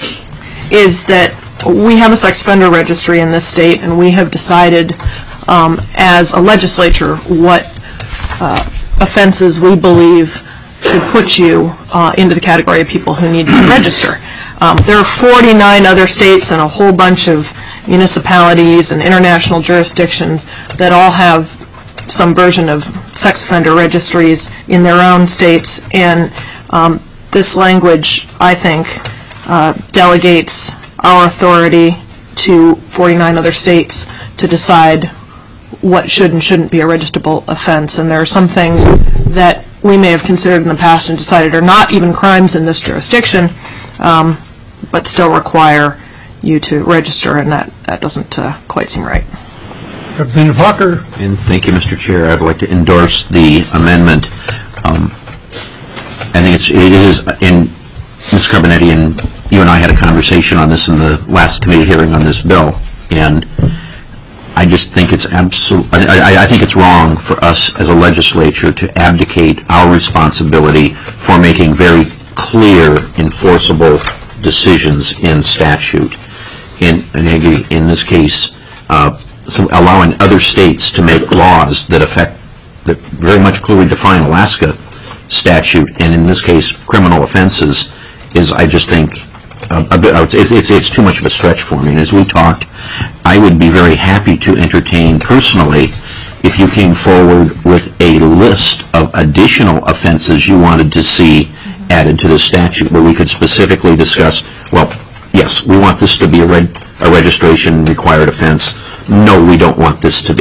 is that we have a sex offender registry in this state, and we have decided um, as a legislature what uh, offenses we believe should put you uh, into the category of people who need to register. Um, there are forty-nine other states and a whole bunch of municipalities and international jurisdictions that all have some version of sex offender registries in their own states, and um, this language, I think, uh, delegates our authority to forty-nine other states to decide what should and shouldn't be a registrable offense. And there are some things that we may have considered in the past and decided are not even crimes in this jurisdiction, um, but still require you to register, and that, that doesn't uh, quite seem right. Representative Hawker. And thank you, Mister Chair. I'd like to endorse the amendment. Um, I think it's, it is, in Miz Carpenetti and you and I had a conversation on this in the last committee hearing on this bill, and I just think it's absolute. I, I, I think it's wrong for us as a legislature to abdicate our responsibility for making very clear, enforceable decisions in statute. In, in, in this case, uh, so allowing other states to make laws that affect, that very much clearly define Alaska statute, and in this case, criminal offenses, is, I just think, uh, a bit, it's, it's, it's too much of a stretch for me. And as we talked, I would be very happy to entertain personally if you came forward with a list of additional offenses you wanted to see added to the statute, where we could specifically discuss, well, yes, we want this to be a, reg a registration required offense. No, we don't want this to be.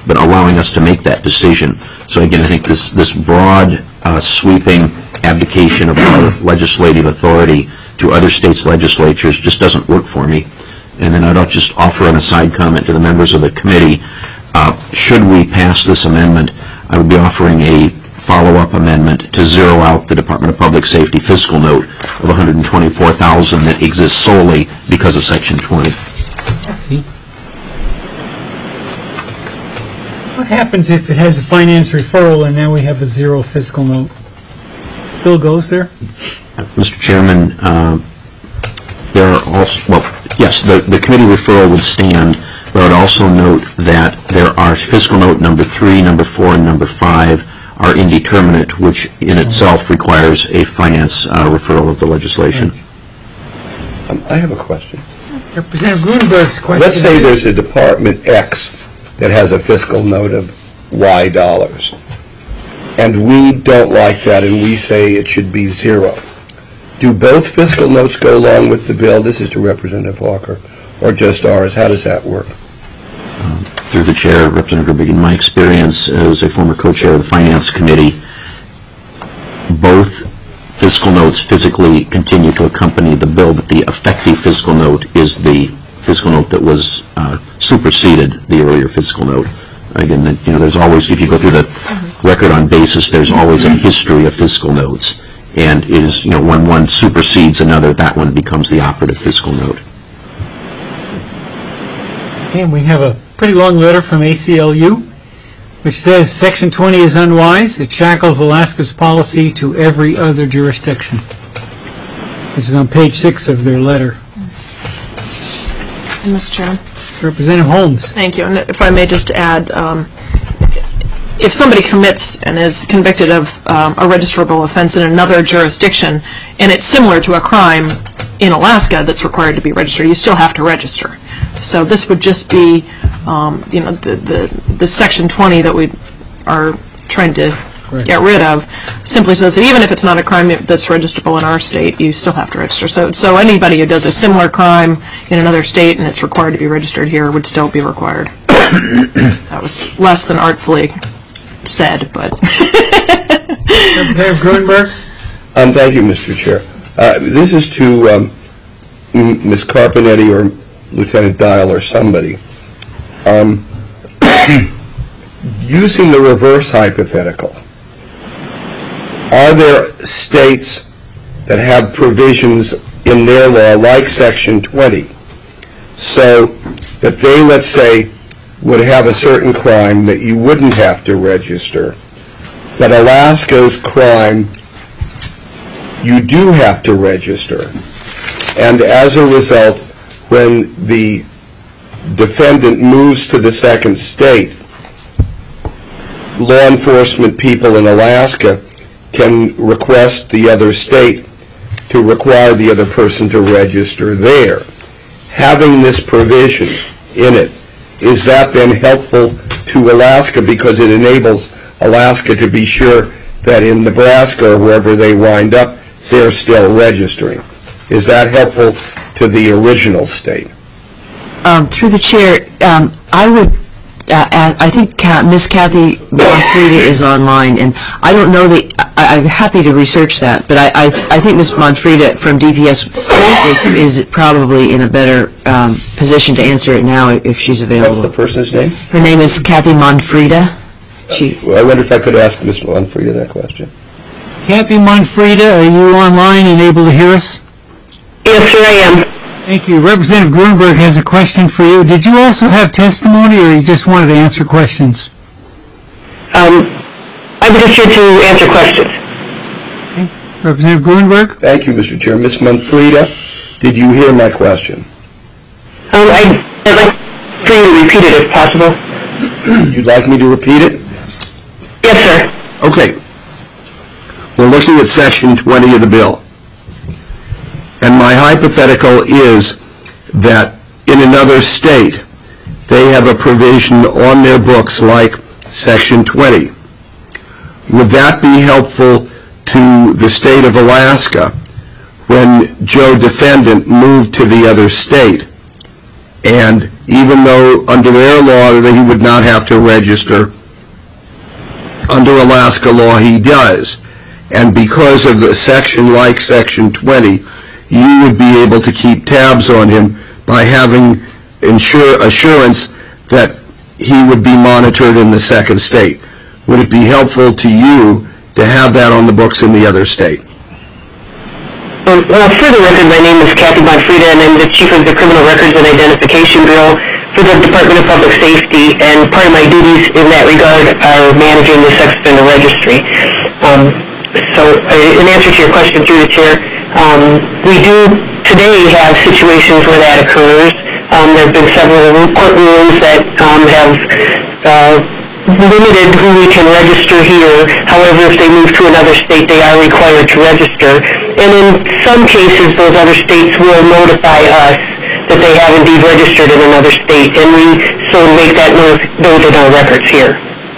but allowing us to make that decision. So again, I think this, this broad, uh, sweeping abdication of our legislative authority to other states' legislatures just doesn't work for me. And then I'd just offer an aside comment to the members of the committee. Uh, should we pass this amendment, I would be offering a follow-up amendment to zero out the Department of Public Safety fiscal note of one hundred twenty-four thousand dollars that exists solely because of Section twenty. See. What happens if it has a finance referral and now we have a zero fiscal note? Still goes there? Mister Chairman, uh, there are also, well, yes, the, the committee referral would stand, but I would also note that there are fiscal note number three, number four, and number five are indeterminate, which in itself requires a finance uh, referral of the legislation. Um, I have a question. Representative Gruenberg's question. Let's say there's a Department X that has a fiscal note of Y dollars, and we don't like that, and we say it should be zero. Do both fiscal notes go along with the bill? This is to Representative Hawker, or just ours? How does that work? Um, through the chair, Representative Gerbig, in my experience as a former co-chair of the Finance Committee, both fiscal notes physically continue to accompany the bill, but the effective fiscal note is the fiscal note that was uh, superseded the earlier fiscal note. Again, the, you know, there's always, if you go through the record on basis, there's always a history of fiscal notes. And it is, you know, when one supersedes another, that one becomes the operative fiscal note. And we have a pretty long letter from A C L U, which says Section twenty is unwise. It shackles Alaska's policy to every other jurisdiction, which is on page six of their letter. Mister Chairman. Representative Holmes. Thank you. And if I may just add, um, if somebody commits and is convicted of um, a registrable offense in another jurisdiction, and it's similar to a crime in Alaska that's required to be registered, you still have to register. So this would just be, um, you know, the, the, the Section twenty that we are trying to Correct. get rid of simply says that even if it's not a crime that's registrable in our state, you still have to register. So, so anybody who does a similar crime in another state and it's required to be registered here would still be required. That was less than artfully said, but... Representative Gruenberg. Um, thank you, Mister Chair. Uh, this is to um, Miz Carpenetti or Lieutenant Dial or somebody. Um, using the reverse hypothetical, are there states that have provisions in their law, like Section twenty, so that they, let's say, would have a certain crime that you wouldn't have to register, but Alaska's crime you do have to register, and as a result, when the defendant moves to the second state, law enforcement people in Alaska can request the other state to require the other person to register there. Having this provision in it, is that then helpful to Alaska because it enables Alaska to be sure that in Nebraska or wherever they wind up, they're still registering? Is that helpful to the original state? Um, through the chair, um, I would, uh, I think Miz Kathy Monfrida is online, and I don't know the, I, I'm happy to research that, but I, I, I think Miz Monfrida from D P S is, is probably in a better um, position to answer it now if she's available. What's the person's name? Her name is Kathy Monfrida. She. Well, I wonder if I could ask Miz Monfrida that question. Kathy Monfrida, are you online and able to hear us? Yes, sir, I am. Thank you. Representative Gruenberg has a question for you. Did you also have testimony, or you just wanted to answer questions? Um, I'm just here to answer questions. Okay. Representative Gruenberg? Thank you, Mister Chair. Miz Monfrida, did you hear my question? Um, I, I'd like for you to repeat it if possible. You'd like me to repeat it? Yes, sir. Okay. We're looking at Section twenty of the bill. And my hypothetical is that in another state, they have a provision on their books like Section twenty. Would that be helpful to the state of Alaska when Joe Defendant moved to the other state and even though under their law that he would not have to register. Under Alaska law, he does. And because of a section like Section twenty, you would be able to keep tabs on him by having insure, assurance that he would be monitored in the second state. Would it be helpful to you to have that on the books in the other state? Um, well, for the record, my name is Kathy Bonfrida, and I'm the Chief of the Criminal Records and Identification Bureau for the Department of Public Safety, and part of my duties in that regard are managing the sex offender registry. Um, so, uh, in answer to your question through the chair, um, we do today have situations where that occurs. Um, there have been several court rulings that um, have uh, limited who we can register here. However, if they move to another state, they are required to register. And in some cases, those other states will notify us that they have indeed registered in another state, and we so make that note in our records here.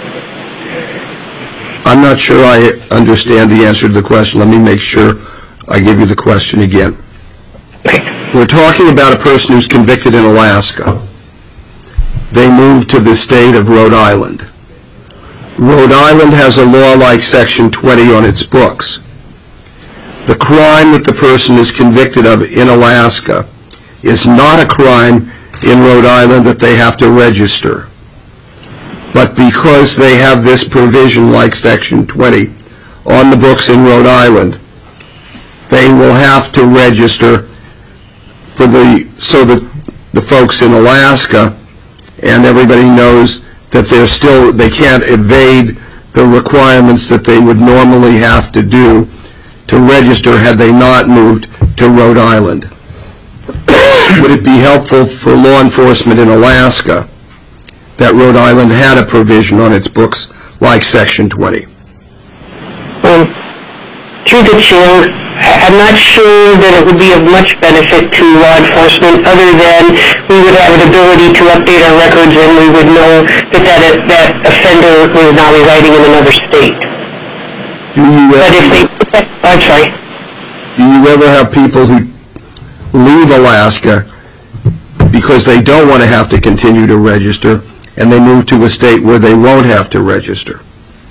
I'm not sure I understand the answer to the question. Let me make sure I give you the question again. We're talking about a person who's convicted in Alaska. They move to the state of Rhode Island. Rhode Island has a law like Section twenty on its books. The crime that the person is convicted of in Alaska is not a crime in Rhode Island that they have to register. But because they have this provision like Section twenty on the books in Rhode Island, they will have to register for the, so that the folks in Alaska and everybody knows that they're still, they can't evade the requirements that they would normally have to do to register had they not moved to Rhode Island. Would it be helpful for law enforcement in Alaska that Rhode Island had a provision on its books like Section twenty? Um, through the chair, I'm not sure that it would be of much benefit to law enforcement other than we would have an ability to update our records and we would know that that, that offender was now residing in another state. Do you ever, but if they, I'm sorry. Do you ever have people who leave Alaska because they don't want to have to continue to register and they move to a state where they won't have to register?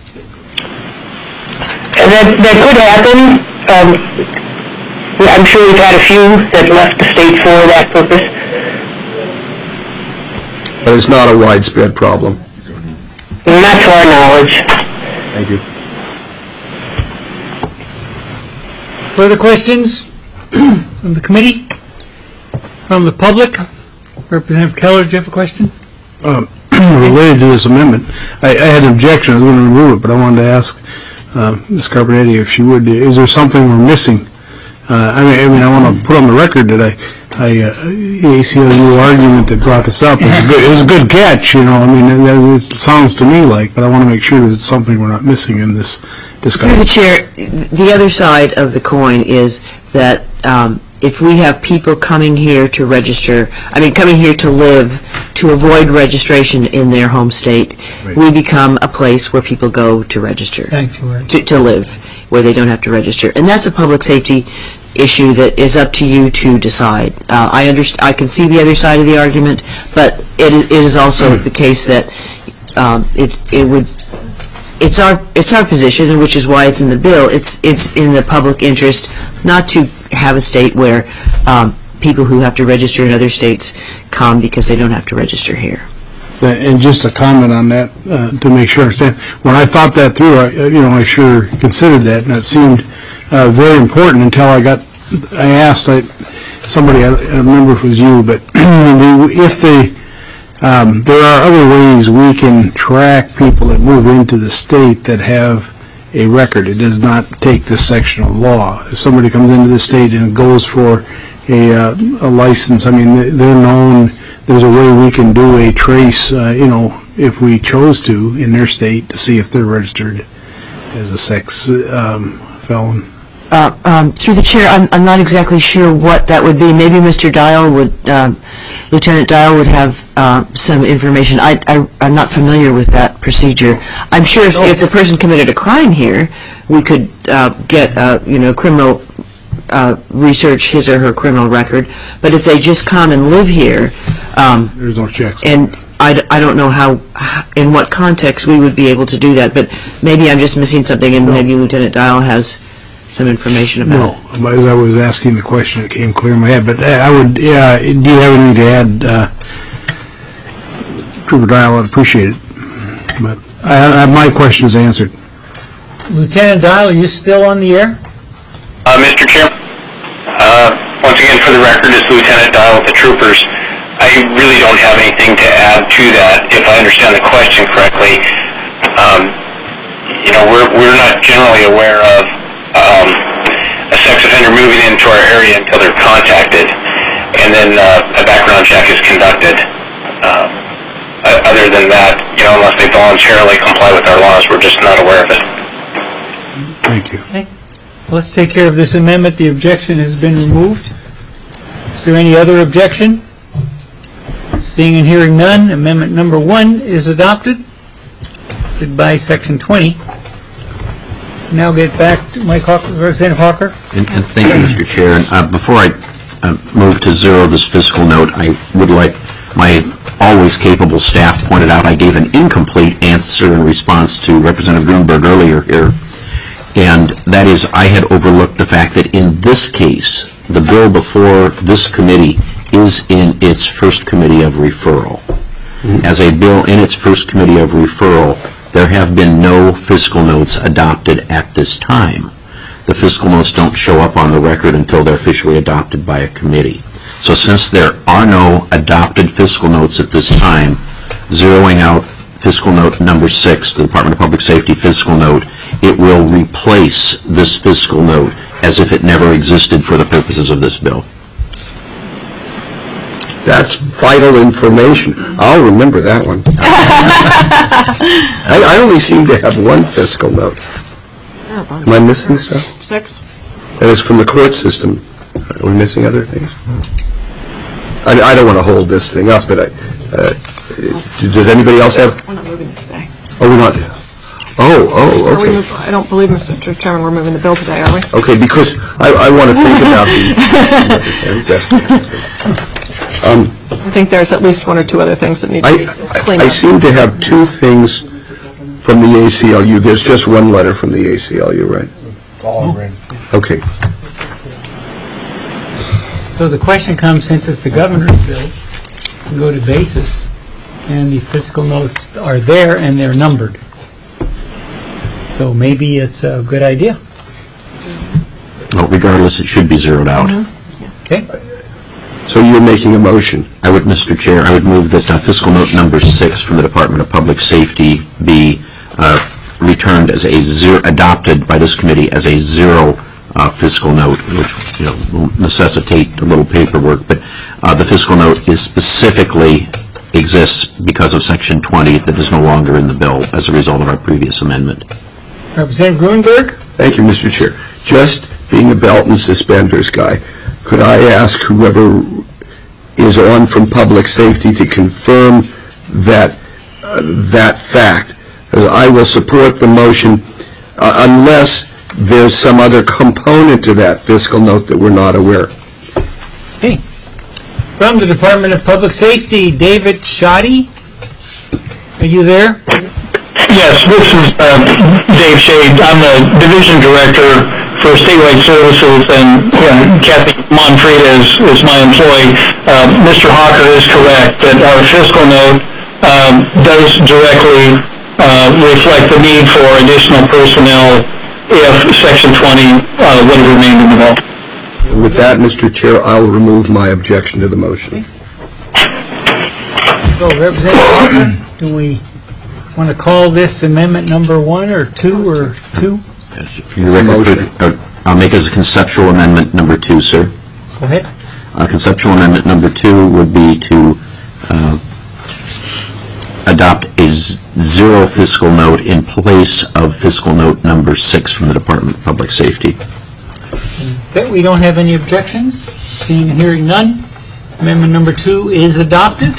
And that, that could happen. Um, I'm sure we've had a few that left the state for that purpose. But it's not a widespread problem. Not to our knowledge. Thank you. Further questions from the committee? From the public? Representative Keller, do you have a question? Um, related to this amendment, I, I had an objection. I was going to remove it, but I wanted to ask uh, Miz Carbonetti if she would. Is there something we're missing? Uh, I mean, I mean, I want to put on the record that I, I uh, A C L U argument that brought this up. It was, a good, it was a good catch, you know. I mean, it, it sounds to me like, but I want to make sure that it's something we're not missing in this discussion. Through the chair, the other side of the coin is that um, if we have people coming here to register, I mean, coming here to live, to avoid registration in their home state, right, we become a place where people go to register, Sanctuary. to, to live, where they don't have to register. And that's a public safety issue that is up to you to decide. Uh, I understand, I can see the other side of the argument, but it is, it is also the case that um, it, it would, it's our, it's our position, and which is why it's in the bill, it's, it's in the public interest not to have a state where um, people who have to register in other states come because they don't have to register here. And just a comment on that uh, to make sure I understand. When I thought that through, I, you know, I sure considered that, and it seemed uh, very important until I got, I asked I, somebody, I don't remember if it was you, but if they, um, there are other ways we can track people that move into the state that have a record. It does not take this section of law. If somebody comes into the state and goes for a, uh, a license, I mean, they're known. There's a way we can do a trace, uh, you know, if we chose to, in their state to see if they're registered as a sex um, felon. Uh, um, through the chair, I'm, I'm not exactly sure what that would be. Maybe Mister Dial would, um, Lieutenant Dial would have uh, some information. I, I, I'm not familiar with that procedure. I'm sure if, if the person committed a crime here, we could uh, get, uh, you know, criminal uh, research his or her criminal record. But if they just come and live here, um, There's no checks. and I, d- I don't know how, in what context we would be able to do that, but maybe I'm just missing something, and maybe Lieutenant Dial has some information about it. No, as I was asking the question, it came clear in my head, but uh, I would, yeah, do you have anything to add, uh, Trooper Dial? I'd appreciate it, but I, I, my question is answered. Lieutenant Dial, are you still on the air? Uh, Mister Chairman, uh, once again, for the record, it's Lieutenant Dial with the troopers. I really don't have anything to add to that, if I understand the question correctly. Um, you know, we're, we're not generally aware of um, a sex offender moving into our area until they're contacted, and then uh, a background check is conducted. Um, other than that, you know, unless they voluntarily comply with our laws, we're just not aware of it. Thank you. Okay. Let's take care of this amendment. The objection has been removed. Is there any other objection? Seeing and hearing none, amendment number one is adopted. By Section twenty. Now get back to Mike Hawker, Representative Hawker. And, and thank you, Mister Chair. And, uh, before I uh, move to zero this fiscal note, I would like my always capable staff pointed out I gave an incomplete answer in response to Representative Greenberg earlier here. And that is, I had overlooked the fact that in this case, the bill before this committee is in its first committee of referral. As a bill in its first committee of referral, there have been no fiscal notes adopted at this time. The fiscal notes don't show up on the record until they're officially adopted by a committee. So since there are no adopted fiscal notes at this time, zeroing out fiscal note number six, the Department of Public Safety fiscal note, it will replace this fiscal note as if it never existed for the purposes of this bill. That's vital information. I'll remember that one. I, I only seem to have one fiscal note. Am I missing stuff? Six. And it's from the court system. Are we missing other things? I, I don't want to hold this thing up, but I, uh, does anybody else have? We're not moving this today. Oh, we're not. Oh, oh, Are we okay. move- I don't believe, Mister Chairman, we're moving the bill today, are we? Okay, because I, I want to think about the... Um, I think there's at least one or two other things that need to I, be I, cleaned I up. seem to have two things from the A C L U. There's just one letter from the A C L U, right? All ready. Okay. So the question comes, since it's the governor's bill, we go to basis, and the fiscal notes are there and they're numbered. So maybe it's a good idea. Well, regardless, it should be zeroed out. Okay? So you're making a motion. I would, Mister Chair, I would move that uh, fiscal note number six from the Department of Public Safety be uh, returned as a zero, adopted by this committee as a zero uh, fiscal note, which, you know, will necessitate a little paperwork. But uh, the fiscal note is specifically exists because of Section twenty that is no longer in the bill as a result of our previous amendment. Representative Grunberg? Thank you, Mister Chair. Just being a belt and suspenders guy, could I ask whoever is on from public safety to confirm that uh, that fact? Uh, I will support the motion uh, unless there's some other component to that fiscal note that we're not aware of. Hey. From the Department of Public Safety, David Shoddy. Are you there? Yes, this is uh, Dave Shade. I'm the Division Director for Statewide Services, and uh, Kathy Monfreda is, is my employee. Uh, Mister Hawker is correct that our fiscal note um, does directly uh, reflect the need for additional personnel if Section twenty uh, would have remained in the bill. With that, Mister Chair, I'll remove my objection to the motion. So, Representative Hawker, do we want to call this amendment number one or two or two? For the record, uh, I'll make as a conceptual amendment number two, sir. Go ahead. Uh, conceptual amendment number two would be to uh, adopt a z- zero fiscal note in place of fiscal note number six from the Department of Public Safety. Okay, we don't have any objections. Seeing and hearing none, amendment number two is adopted.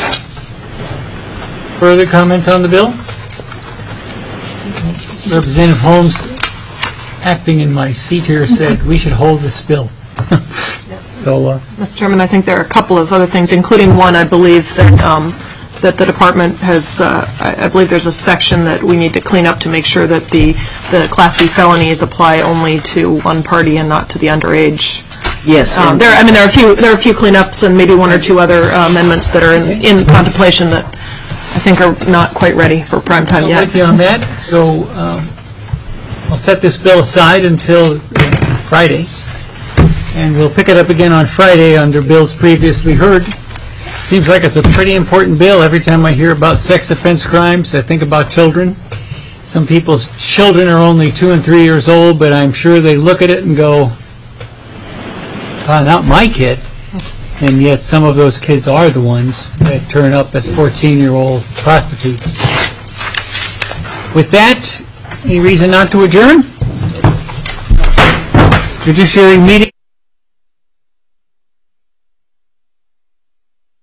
Further comments on the bill? Representative Holmes acting in my seat here said we should hold this bill. So, uh, Mister Chairman, I think there are a couple of other things, including one, I believe, that um, that the department has, uh, I I believe there's a section that we need to clean up to make sure that the, the Class C felonies apply only to one party and not to the underage. Yes. Um, and- There, I mean, there are a few, there are a few cleanups and maybe one or two other uh, amendments that are in in contemplation that I think are not quite ready for prime time I'm yet. with you on that. So um, I'll set this bill aside until Friday, and we'll pick it up again on Friday under bills previously heard. Seems like it's a pretty important bill. Every time I hear about sex offense crimes, I think about children. Some people's children are only two and three years old, but I'm sure they look at it and go, "Ah, not my kid." And yet some of those kids are the ones that turn up as fourteen-year-old prostitutes. With that, any reason not to adjourn? Judiciary meeting.